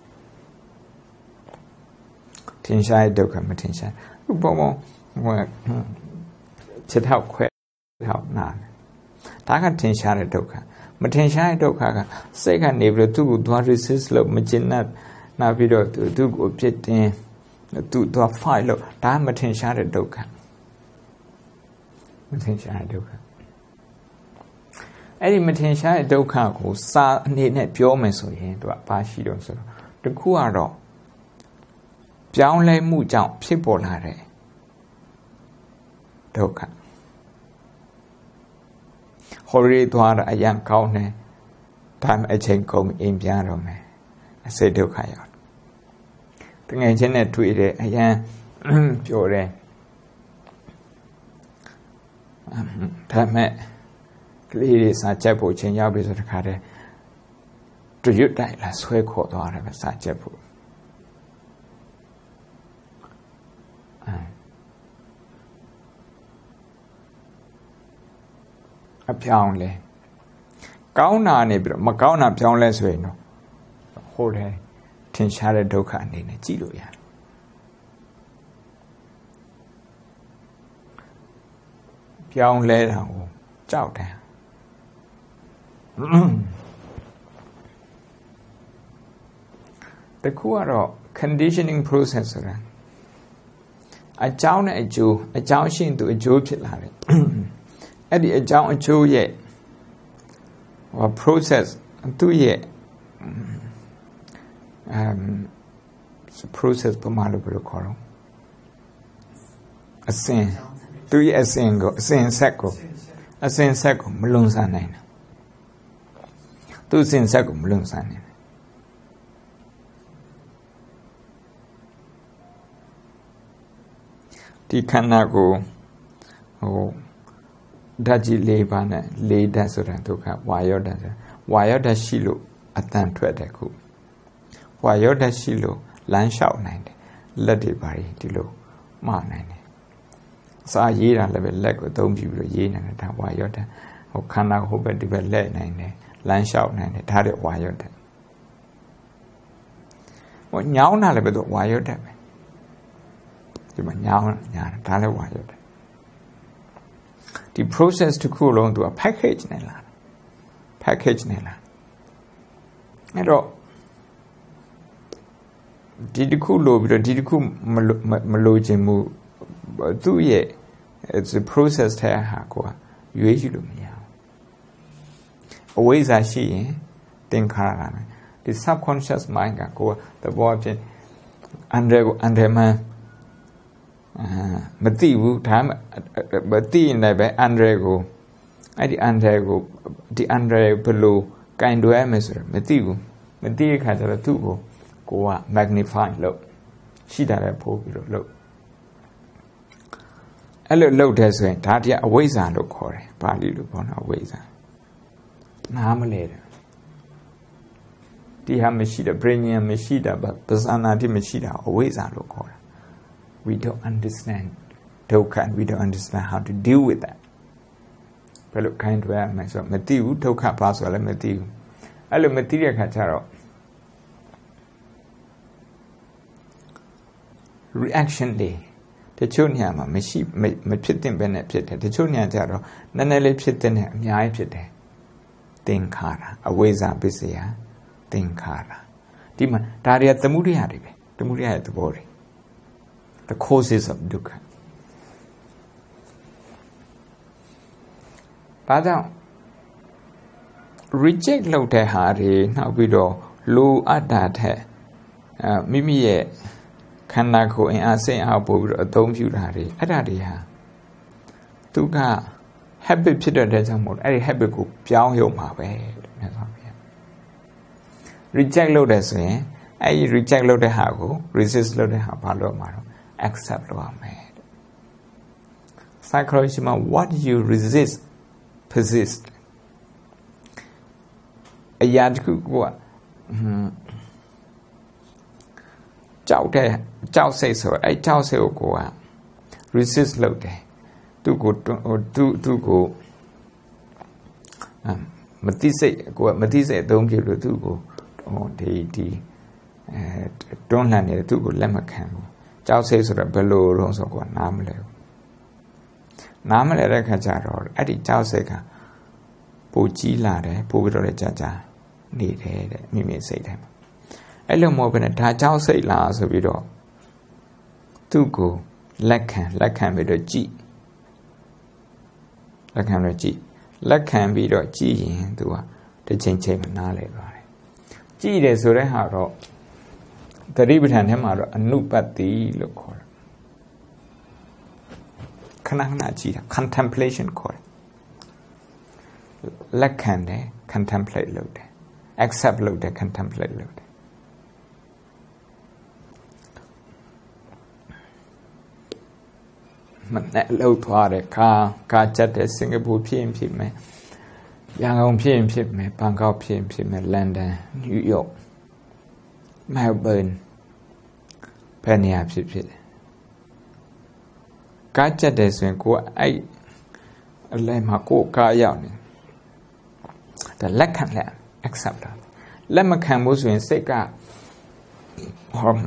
သင်ရှားတဲ့ဒုက္ခမသင်ရှားဘောဘောဟိုချက်ထောက်ခွဲထောက်နာဒါကထင်ရှားတဲ့ဒုက္ခမထင်ရှားတဲ့ဒုက္ခကစိတ်ကနေပြီးတော့သူ့ကိုသွား resist လို့မကျင်တ်နာပြီးတော့သူ့ကိုဖြစ်တင်သူ့သွား fight လို့ဒါမထင်ရှားတဲ့ဒုက္ခမထင်ရှားတဲ့ဒုက္ခအဲ့ဒီမထင်ရှားတဲ့ဒုက္ခကိုစာအနေနဲ့ပြောမယ်ဆိုရင်သူကဘာရှိတော့ဆိုတော့တခုကတော့ပြောင်းလဲမှုကြောင့်ဖြစ်ပေါ်လာတဲ့ဒုက္ခဟိုရီသွားတာအရင်ကောင်းတယ်ဒါမှအချိန်ကုန်အိမ်ပြန်တော့မယ်အစိတ်ဒုက္ခရောက်တငယ်ချင်းနဲ့တွေ့တယ်အရင်ပြောတယ်ဒါမှကလေးတွေစာချက်ဖို့ချိန်ရောက်ပြီဆိုတဲ့ခါတည်းတရွတ်တိုက်လာဆွဲခေါ်သွားတယ်ပဲစာချက်ဖို့အပြောင်းလဲကောင်းတာနေပြီးတော့မကောင်းတာပြောင်းလဲဆိုရင်တော့ဟိုတယ်ထင်ရှားတဲ့ဒုက္ခအနေနဲ့ကြည့်လို့ရတယ်ပြောင်းလဲတာကိုကြောက်တယ်တခုကတော့ conditioning process ဆိုတာအကြောင်းနဲ့အကျိုးအကြောင်းရှိရင်သူအကျိုးဖြစ်လာတယ်အဲ့ဒီအကြောင်းအကျိုးရဲ့ဟို process သူရဲ့ um process ပမာလို့ဘယ်လိုခေါ်တော့အစဉ်သူရဲ့အစဉ်ကိုအစဉ်ဆက်ကိုအစဉ်ဆက်ကိုမလွန်ဆန်နိုင်ဘူးသူအစဉ်ဆက်ကိုမလွန်ဆန်နိုင်ဘူးဒီခန္ဓာကိုဟိုဓာတ်ကြီးလေးပါးနဲ့လေးဓာတ်ဆိုတာဒုက္ခဝါယောဓာတ်ဆိုတာဝါယောဓာတ်ရှိလို့အတန်ထွက်တယ်ခုဝါယောဓာတ်ရှိလို့လမ်းလျှောက်နိုင်တယ်လက်တွေပါဒီလိုမှားနိုင်တယ်စာရေးတာလည်းပဲလက်ကိုအသုံးပြုပြီးရေးနေတာဒါဝါယောဓာတ်ဟိုခန္ဓာဟိုဘက်ဒီဘက်လက်နိုင်တယ်လမ်းလျှောက်နိုင်တယ်ဒါတဲ့ဝါယောဓာတ်ဟိုညောင်းတာလည်းပဲတော့ဝါယောဓာတ်ပဲဒီမှာညောင်းညာဒါလည်းဝါယောဓာတ်ဒီ process တစ်ခုလုံးသူက package နဲ့လာ package နဲ့လာအဲ့တော့ဒီတစ်ခုလို့ပြီးတော့ဒီတစ်ခုမလို့ခြင်းမှုသူ့ရဲ့ it's a process ထဲဟာကိုရွေးယူလို့မရဘူးအဝိဇ္ဇာရှိရင်သင်္ခါရမယ်ဒီ subconscious mind ကကိုသဘောအဖြစ်အန္တရာယ်ကိုအန္တရာယ်မှအာမသိဘူးဒါမှမသိရင်လည်းပဲအန္တရာယ်ကိုအဲ့ဒီအန္တရာယ်ကိုဒီအန္တရာယ်ဘယ်လိုကင်တွယ်ရမယ်ဆိုတော့မသိဘူးမသိတဲ့ခါကျတော့သူ့ကိုကိုက magnify လုပ်ရှိတာလည်းပို့ပြီးတော့လုပ်အဲ့လိုလုပ်တဲ့ဆိုရင်ဒါတရားအဝိဇ္ဇာလို့ခေါ်တယ်ပါဠိလိုခေါ်တာအဝိဇ္ဇာနားမလဲတယ်ဒီဟာမရှိတဲ့ brain မရှိတာပဇာနာတိမရှိတာအဝိဇ္ဇာလို့ခေါ်တာ we don't understand dukkha and we don't understand how to deal with that ဘယ်လိုခိုင်းတွေ့ရမလဲဆိုတော့မသိဘူးဒုက္ခပါဆိုလည်းမသိဘူးအဲ့လိုမသိတဲ့အခါကျတော့ reaction တွေတချို့နေရာမှာမရှိမဖြစ်တဲ့ဘက်နဲ့ဖြစ်တယ်တချို့နေရာကျတော့နည်းနည်းလေးဖြစ်တဲ့အများကြီးဖြစ်တယ်သင်္ခါရအဝိဇ္ဇာပစ္စယသင်္ခါရဒီမှာဒါတွေကသမုဒယတွေပဲသမုဒယရဲ့သဘောတွေ the causes of dukkha ဒါကြောင့် reject လုပ်တဲ့ဟာတွေနောက်ပြီးတော့လိုအပ်တာထက်အဲမိမိရဲ့ခန္ဓာကိုယ်အင်အားစိတ်အားပို့ပြီးတော့အသုံးပြုတာတွေအဲ့ဒါတွေဟာသူက habit ဖြစ်တဲ့ကြောင့်မို့အဲ့ဒီ habit ကိုပြောင်းရုံမှာပဲမြတ်စွာဘုရား reject လုပ်တယ်ဆိုရင်အဲ့ဒီ reject လုပ်တဲ့ဟာကို resist လုပ်တဲ့ဟာဘာလို့မှာတော့ accept လုပ်ရမယ် psychology မှာ what you resist persist အရာတစ်ခုကကြောက်တဲ့ကြောက်စိတ်ဆိုအဲ့ကြောက်စိတ်ကိုကိုက resist လုပ်တယ်သူကိုသူသူကိုမတိစိတ်ကိုမတိစိတ်အသုံးပြုလို့သူကိုဟိုဒီဒီအဲတွန်းလှန်နေသူကိုလက်မခံဘူးကြောက်စိတ်ဆိုတော့ဘယ်လိုလုံးဆိုကိုကနားမလဲဘူးနားမလဲတဲ့ခါကျတော့အဲ့ဒီကြောက်စိတ်ကပိုကြီးလာတယ်ပိုပြီးတော့လည်းကြာကြာနေတယ်တဲ့မိမိစိတ်ထဲမှာအဲ့လိုမဟုတ်ဘဲနဲ့ဒါကြောက်စိတ်လားဆိုပြီးတော့သူ့ကိုလက်ခံလက်ခံပြီးတော့ကြည့်လက်ခံပြီးကြည့်လက်ခံပြီးတော့ကြည့်ရင်သူကတစ်ချိန်ချိန်မှနားလဲသွားတယ်ကြည့်တယ်ဆိုတဲ့ဟာတော့သတိပဋ္ဌာန်ထဲမှာတော့အနုပတ္တိလို့ခေါ်တယ်ခဏခဏကြည့်တာ contemplation ခေါ်တယ်လက်ခံတယ် contemplate လုပ်တယ် accept လုပ်တယ် contemplate လုပ်တယ်မနဲ့လောက်သွားတယ်ကာကာချက်တဲ့စင်ကာပူဖြစ်ရင်ဖြစ်မယ်ရန်ကုန်ဖြစ်ရင်ဖြစ်မယ်ဘန်ကောက်ဖြစ်ရင်ဖြစ်မယ်လန်ဒန်နယူးယောက်မဲလ်ဘန်ဘယ်နေရာဖြစ်ဖြစ်ကာချက်တဲ့ဆိုရင်ကိုအဲ့အလဲမှာကိုကာရောက်နေဒါလက်ခံလက် accept လက်မခံဘူးဆိုရင်စိတ်ကဟော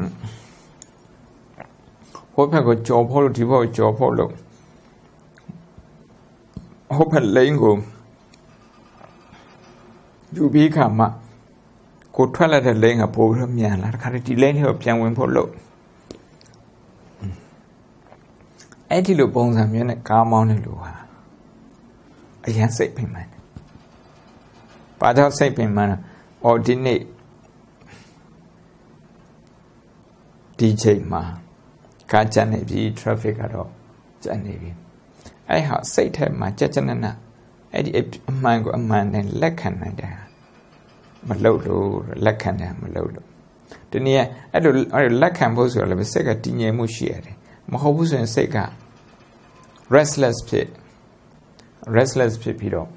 ဟိုဘက်ကိုကြော်ဖို့လို့ဒီဘက်ကိုကြော်ဖို့လို့ဟိုဘက်လိန်ကိုယူပြီးခါမှကိုထွက်လာတဲ့လိန်ကပိုပြီးတော့မြန်လာတခါတည်းဒီလိန်ကိုပြန်ဝင်ဖို့လို့အဲ့ဒီလိုပုံစံမျိုးနဲ့ကားမောင်းတဲ့လူဟာအရင်စိတ်ပင်မှန်တယ်။ဘာကြောင့်စိတ်ပင်မှန်လဲ။အော်ဒီနေ့ဒီချိန်မှာကားကျန်နေပြီ traffic ကတော့ကျန်နေပြီအဲ့ဟာစိတ်ထဲမှာကြက်ကြနနအဲ့ဒီအမှန်ကိုအမှန်နဲ့လက်ခံနိုင်တယ်မလုပ်လို့လက်ခံတယ်မလုပ်လို့ဒီနေ့အဲ့လိုအဲ့လက်ခံဖို့ဆိုတော့လည်းစိတ်ကတည်ငြိမ်မှုရှိရတယ်မဟုတ်ဘူးဆိုရင်စိတ်က restless ဖြစ် restless ဖြစ်ပြီးတော့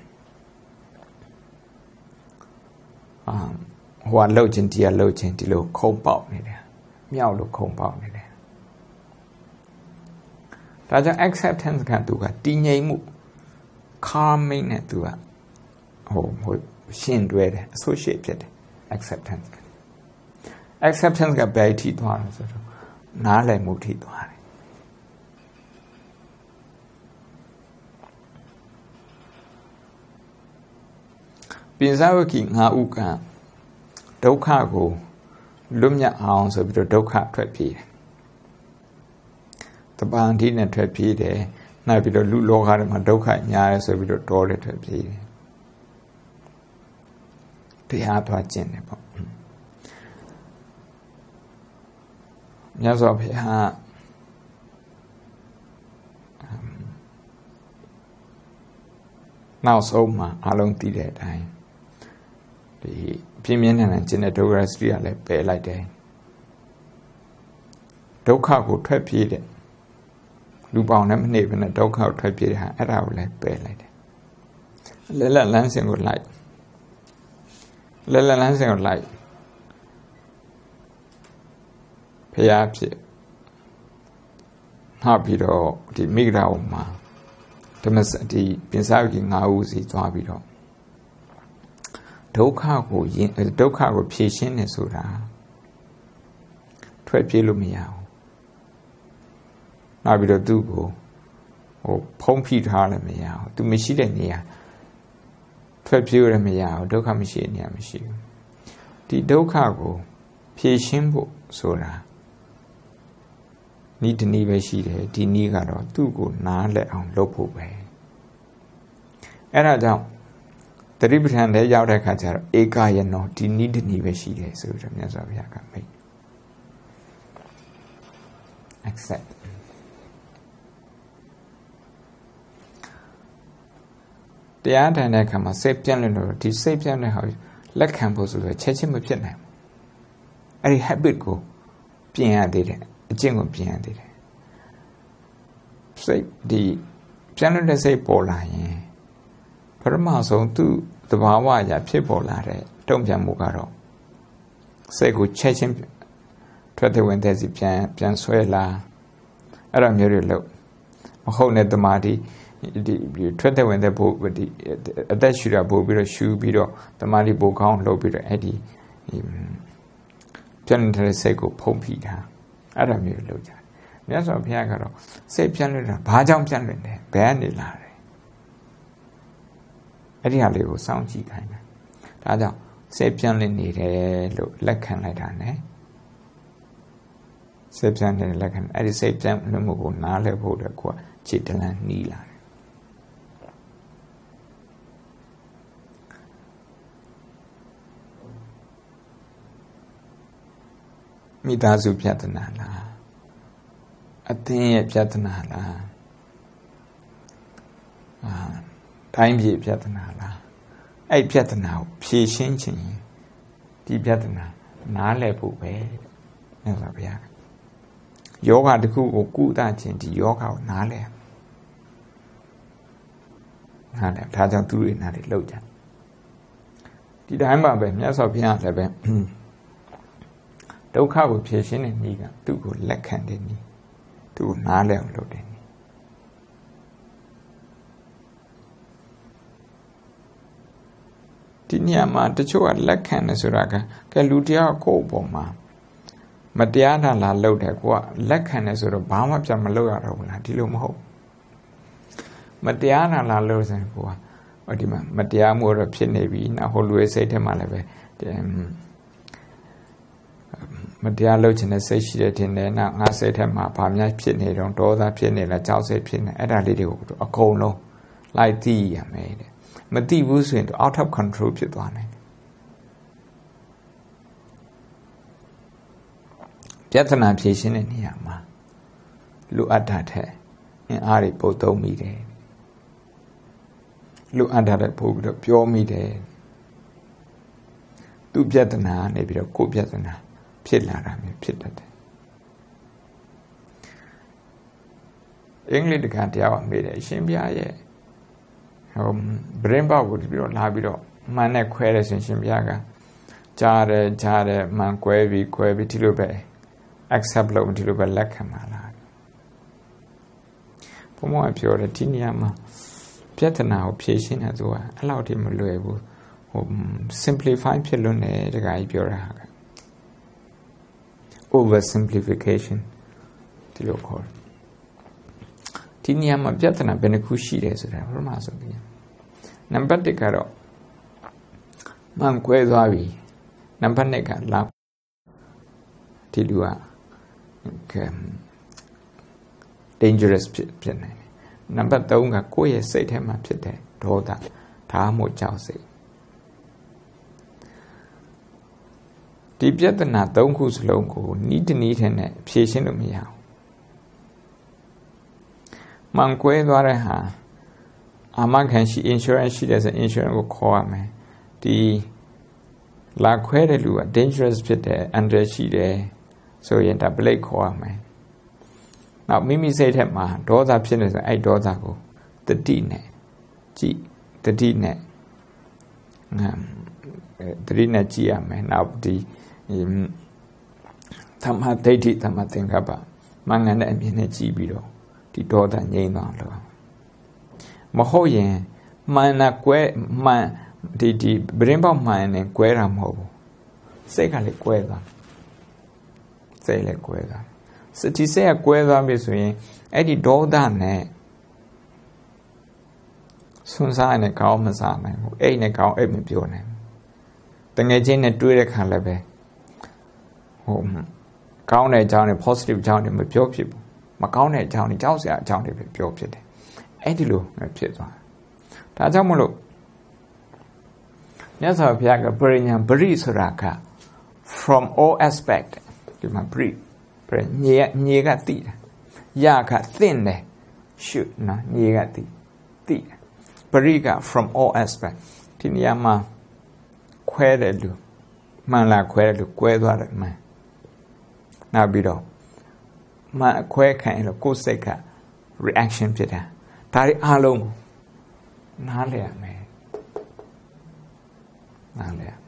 အာဟိုကလှုပ်ခြင်းတရားလှုပ်ခြင်းဒီလိုခုံပေါက်နေတယ်မြောက်လို့ခုံပေါက်နေတယ်ဒါကြောင့် acceptance ကသူကတည်ငြိမ်မှု calming နဲ့သူကဟိုဟိုရှင်တွဲတယ် associate ဖြစ်တယ် acceptance က acceptance ကဘယ်ထိသွားလဲဆိုတော့နားလည်မှုထိသွားတယ်ပြင်စာဝကိငါဥကံဒုက္ခကိုလွတ်မြောက်အောင်ဆိုပြီးတော့ဒုက္ခထွက်ပြေးတယ်တပန်တိနဲ့ထွက်ပြေးတယ်နောက်ပြီးတော့လူလောကထဲမှာဒုက္ခညာရဲဆိုပြီးတော့တော်တယ်ထွက်ပြေးတယ်တရားသွားကျင့်တယ်ပေါ့မြတ်စွာဘုရားနောက်ဆုံးမှာအလုံးသိတဲ့အတိုင်းဒီပြင်းပြင်းထန်ထန်ကျင့်တဲ့ဒုက္ခစရိယလည်းပယ်လိုက်တယ်ဒုက္ခကိုထွက်ပြေးတဲ့လူပေါင်းနဲ့မနေဘဲနဲ့ဒုက္ခကိုထွက်ပြေးတဲ့ဟာအဲ့ဒါကိုလည်းပယ်လိုက်တယ်လဲလက်လန်းစဉ်ကိုလိုက်လဲလက်လန်းစဉ်ကိုလိုက်ဖျားဖြစ်နောက်ပြီးတော့ဒီမိဂရာဝမှာဓမ္မစတိပင်စာဝကိငါးဦးစီသွားပြီးတော့ဒုက္ခကိုရင်ဒုက္ခကိုဖြေရှင်းနေဆိုတာထွက်ပြေးလို့မရဘူးနောက်ပြီးတော့သူ့ကိုဟိုဖုံးဖိထားလည်းမရဘူးသူမရှိတဲ့နေရာထွက်ပြေးရမရဘူးဒုက္ခမရှိတဲ့နေရာမရှိဘူးဒီဒုက္ခကိုဖြေရှင်းဖို့ဆိုတာဤတနည်းပဲရှိတယ်ဒီနည်းကတော့သူ့ကိုနားလည်အောင်လုပ်ဖို့ပဲအဲ့ဒါကြောင့်တတိပဋ္ဌာန်ထဲရောက်တဲ့အခါကျတော့ဧကယနောဒီနည်းတနည်းပဲရှိတယ်ဆိုတော့မြတ်စွာဘုရားကမိတ် accept တရားထိုင်တဲ့အခါမှာစိတ်ပြန့်လွင့်လို့ဒီစိတ်ပြန့်တဲ့ဟာလက်ခံဖို့ဆိုတော့ချက်ချင်းမဖြစ်နိုင်ဘူးအဲ့ဒီ habit ကိုပြင်ရသေးတယ်အကျင့်ကိုပြင်ရသေးတယ်စိတ်ဒီပြန့်လွင့်တဲ့စိတ်ပေါ်လာရင်ပထမဆုံးသူ့သဘာဝအရာဖြစ်ပေါ်လာတဲ့တုံ့ပြန်မှုကတော့စိတ်ကိုချက်ချင်းထွက်တဲ့ဝင်တဲ့စီပြန်ပြန်ဆွဲလာအဲ့လိုမျိုးတွေလို့မဟုတ်တဲ့တမာတိဒီထွက်တဲ့ဝင်တဲ့ဘို့ဒီအသက်ရှူတာပို့ပြီးတော့ရှူပြီးတော့တမာတိပို့ကောင်းလုပ်ပြီးတော့အဲ့ဒီပြန်တဲ့စိတ်ကိုဖုံးဖိတာအဲ့လိုမျိုးလုပ်ကြတယ်မြတ်စွာဘုရားကတော့စိတ်ပြန်လွတ်တာဘာကြောင့်ပြန်လွတ်လဲဘယ်ကနေလာတယ်အဲ့ဒီဟာလေးကိုစောင့်ကြည့်ခိုင်းတယ်ဒါကြောင့်စိတ်ပြန်လွတ်နေတယ်လို့လက်ခံလိုက်တာ ਨੇ စိတ်ပြန်တဲ့လက်ခံအဲ့ဒီစိတ်ပြန်လွတ်မှုကိုနားလည်ဖို့တော့ကိုကခြေတလန်းနှီးလာတယ်မိသားစုပြဿနာလားအသင်းရဲ့ပြဿနာလားအာတိုင်းပြည်ပြဿနာလားအဲ့ပြဿနာကိုဖြေရှင်းခြင်းဒီပြဿနာနားလည်ဖို့ပဲမြတ်စွာဘုရားယောဂတစ်ခုကိုကုသခြင်းဒီယောဂကိုနားလည်နားလည်ဒါကြောင့်သူတွေနားတွေလောက်ကြဒီတိုင်းမှာပဲမြတ်စွာဘုရားလည်းပဲဒုက္ခကိုဖြေရှင်းတဲ့နည်းကသူ့ကိုလက်ခံတဲ့နည်းသူ့ကိုနားလည်အောင်လုပ်တဲ့နည်းဒီနေရာမှာတချို့ကလက်ခံတယ်ဆိုတာကကဲလူတယောက်ကိုယ့်အပေါ်မှာမတရားတာလာလုပ်တယ်ကိုကလက်ခံတယ်ဆိုတော့ဘာမှပြန်မလုပ်ရတော့ဘူးလားဒီလိုမဟုတ်မတရားတာလာလုပ်စင်ကိုကဟိုဒီမှာမတရားမှုတော့ဖြစ်နေပြီနောက်ဟိုလူရဲ့စိတ်ထဲမှာလည်းပဲမတရားလုပ်ချင်တဲ့စိတ်ရှိတဲ့တင်တယ်နောက်ငါစိတ်ထဲမှာဘာများဖြစ်နေတော့ဒေါသဖြစ်နေလားကြောက်စိတ်ဖြစ်နေအဲ့ဒါလေးတွေကိုအကုန်လုံးလိုက်သိရမယ်တဲ့မသိဘူးဆိုရင်တော့ out of control ဖြစ်သွားနိုင်တယ်ပြဿနာဖြေရှင်းတဲ့နေရာမှာလူအပ်တာတဲ့အင်အားတွေပို့သုံးမိတယ်လူအပ်တာတဲ့ပို့ပြီးတော့ပြောမိတယ်သူပြဿနာနေပြီးတော့ကိုယ်ပြဿနာဖြစ်လာတာမျိုးဖြစ်တတ်တယ်အင်္ဂလိပ်တက္ကသိုလ်တရားအမေးတယ်အရှင်ဘုရားရဲ့ဟိုဘရင်ဘောက်ကိုပြီးတော့လာပြီးတော့မှန်နဲ့ခွဲတယ်ဆိုရှင်ဘုရားကကြားတယ်ကြားတယ်မှန်ခွဲပြီးခွဲပြီးဒီလိုပဲ accept လုပ်ဒီလိုပဲလက်ခံပါလားဘုံဘုံကပြောတယ်ဒီနေရာမှာပြဿနာကိုဖြေရှင်းတာဆိုတာအဲ့လောက်ထိမလွယ်ဘူးဟို simplify ဖြစ်လွန်းတယ်တခါကြီးပြောတာ over simplification ဒီလိုခေါ်ဒီနေရာမှာပြဿနာဘယ်နှခုရှိတယ်ဆိုတာပထမဆုံးပြနံပါတ်တစ်ကတော့မှန်ကွဲသွားပြီနံပါတ်နှစ်ကလာဒီလူက dangerous ဖြစ်ဖြစ်နေတယ်နံပါတ်သုံးကကိုယ့်ရဲ့စိတ်ထဲမှာဖြစ်တဲ့ဒေါသဒါမှမဟုတ်ကြောက်စိတ်ဒီပြဿနာသုံးခုစလုံးကိုနီးတနည်းထဲနဲ့ဖြေရှင်းလို့မရဘူးမှန်ကွဲသွားတဲ့ဟာအာမခံရှိ insurance ရှိတဲ့ဆို insurance ကိုခေါ်ရမယ်ဒီလာခွဲတဲ့လူက dangerous ဖြစ်တယ် under ရှိတယ်ဆိုရင်ဒါ blake ခေါ်ရမယ်နောက်မိမိစိတ်ထဲမှာဒေါသဖြစ်နေဆိုအဲ့ဒေါသကိုတတိနဲ့ကြည့်တတိနဲ့ငါတတိနဲ့ကြည့်ရမယ်နောက်ဒီသမ္မာဒိဋ္ဌိသမ္မာသင်္ကပ္ပမှန်ကန်တဲ့အမြင်နဲ့ကြည့်ပြီးတော့ဒီဒေါသငြိမ်းသွားလို့မဟုတ်ရင်မှန်တာကွဲမှန်ဒီဒီဗရင်ပေါက်မှန်နေကွဲတာမဟုတ်ဘူးစိတ်ကလည်းကွဲသွားစိတ်လည်းကွဲသွားစတိစိတ်ကကွဲသွားပြီဆိုရင်အဲ့ဒီဒေါသနဲ့ဆွန်းစားနဲ့ကောင်းမစားနိုင်ဘူးအဲ့နဲ့ကောင်းအဲ့မပြောနိုင်ဘူးတငယ်ချင်းနဲ့တွေ့တဲ့ခါလည်းပဲဟိုကောင်းတဲ့အကြောင်းတွေ positive အကြောင်းတွေမပြောဖြစ်ဘူးမကောင်းတဲ့အကြောင်းတွေကြောက်စရာအကြောင်းတွေပဲပြောဖြစ်တယ်အဲ့ဒီလိုဖြစ်သွားဒါကြောင့်မလို့မြတ်စွာဘုရားကပရိညာပရိဆိုတာက from all aspect ဒီမှာပရိပရိညေညေကတိတယ်ရကသင့်တယ်ရှုနော်ညေကတိတိတယ်ပရိက from all aspect ဒီနေရာမှာခွဲတယ်လူမှန်လားခွဲတယ်လူကွဲသွားတယ်မှန်နောက်ပြီးတော့မှန်ခွဲခံရင်တော့ကိုယ်စိတ်က reaction ဖြစ်တာဒါတွေအားလုံးနားလည်ရမယ်နားလည်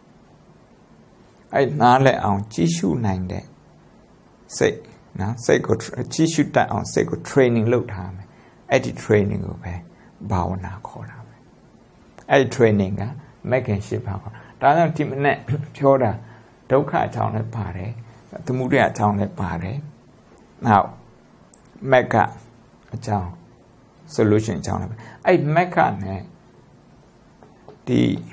အဲ့နားလည်အောင်ကြည့်ရှုနိုင်တဲ့စိတ်နော်စိတ်ကိုကြည့်ရှုတတ်အောင်စိတ်ကို training လုပ်ထားမယ်အဲ့ဒီ training ကိုပဲဘာဝနာခေါ်တာပဲအဲ့ဒီ training ကမဂ်ခင်ရှိပါခေါ်ဒါကြောင့်ဒီမနေ့ပြောတာဒုက္ခအကြောင်းလည်းပါတယ်သမုဒယအကြောင်းလည်းပါတယ်နောက်မဂ်ကအကြောင်း solution အကြောင်းလည်းအဲ့မဂ်ကနဲ့ဒီ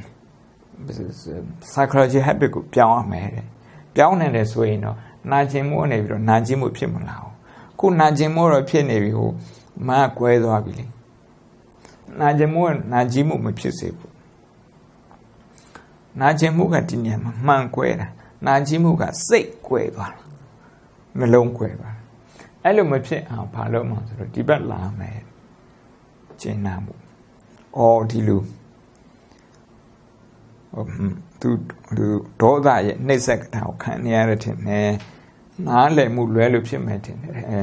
psychology habit ကိုပြောင်းရမယ်တဲ့ပြောင်းနေတယ်ဆိုရင်တော့နာကျင်မှုနေပြီးတော့နာကျင်မှုဖြစ်မလာဘူးခုနာကျင်မှုတော့ဖြစ်နေပြီဟိုမကွဲသွားပြီလေနာကျင်မှုနာကျင်မှုမဖြစ်စေဘူးနာကျင်မှုကဒီနေရာမှာမှန်ကွဲတာနာကျင်မှုကစိတ်ကွဲသွားတာနှလုံးကွဲသွားအဲ့လိုမဖြစ်အောင်ဘာလုပ်မှဆိုတော့ဒီဘက်လာမယ်ကျင့်နာမှုအော်ဒီလိုသူသူဒေါသရဲ့နှိမ့်ဆက်ကတာကိုခံနေရတဲ့ထင်တယ်နားလည်မှုလွဲလို့ဖြစ်မယ်ထင်တယ်အဲ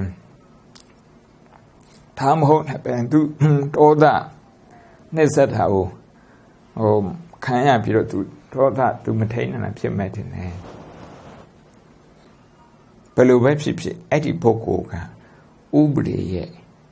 ဒါမဟုတ်ဘူးသူဒေါသနှိမ့်ဆက်တာကိုဟိုခံရပြီးတော့သူဒေါသသူမထိန်နိုင်ဖြစ်မယ်ထင်တယ်ဘယ်လိုပဲဖြစ်ဖြစ်အဲ့ဒီပုဂ္ဂိုလ်ကဥပဒေရဲ့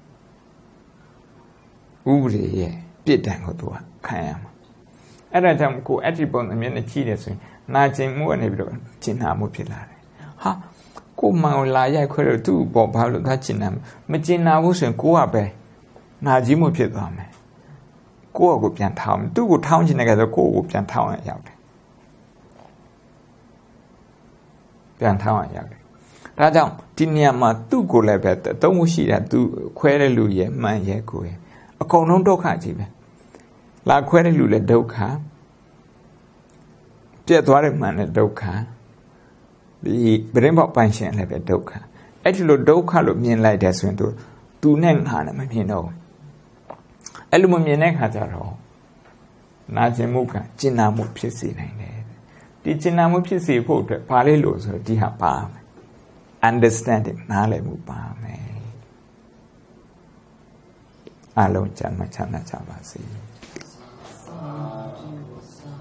ဥပဒေရဲ့ပြစ်ဒဏ်ကိုသူကခံရမှာအဲ့ဒါကြောင့်ကိုအဲ့ဒီပုံအမြင်နဲ့ကြည့်တယ်ဆိုရင်နာကျင်မှုကနေပြီးတော့ကျင်နာမှုဖြစ်လာတယ်ဟာကိုမှန်လာရိုက်ခွဲတော့သူ့ဘောဘာလို့သာကျင်နာမကျင်နာဘူးဆိုရင်ကိုကပဲနာကြီးမှုဖြစ်သွားမယ်ကိုယ့်ကိုပြန်ထောင်းသူ့ကိုထောင်းချင်တဲ့ကဆိုကိုယ့်ကိုပြန်ထောင်းရရောက်တယ်ပြန်ထောင်းရရောက်တယ်ဒါကြောင့်ဒီနေရာမှာသူ့ကိုလည်းပဲသုံးမှုရှိတာသူခွဲတဲ့လူရဲ့မှန်ရဲ့ကိုယ်အကုန်လုံးဒုက္ခကြီးပဲလာခွဲတဲ့လူလည်းဒုက္ခပြတ်သွားတဲ့မှန်တဲ့ဒုက္ခဒီဗရင်ပေါက်ပိုင်ရှင်လည်းပဲဒုက္ခအဲ့ဒီလိုဒုက္ခလို့မြင်လိုက်တယ်ဆိုရင်သူသူနဲ့ငါနဲ့မမြင်တော့ဘူးအဲ့လိုမမြင်တဲ့ခါကျတော့နာကျင်မှုကကျင်နာမှုဖြစ်စေနိုင်တယ်ဒီကျင်နာမှုဖြစ်စေဖို့အတွက်ဘာလဲလို့ဆိုတော့ဒီဟာပါမယ် understanding နားလည်မှုပါမယ်အလုံးချမ်းသာချမ်းသာကြပါစေ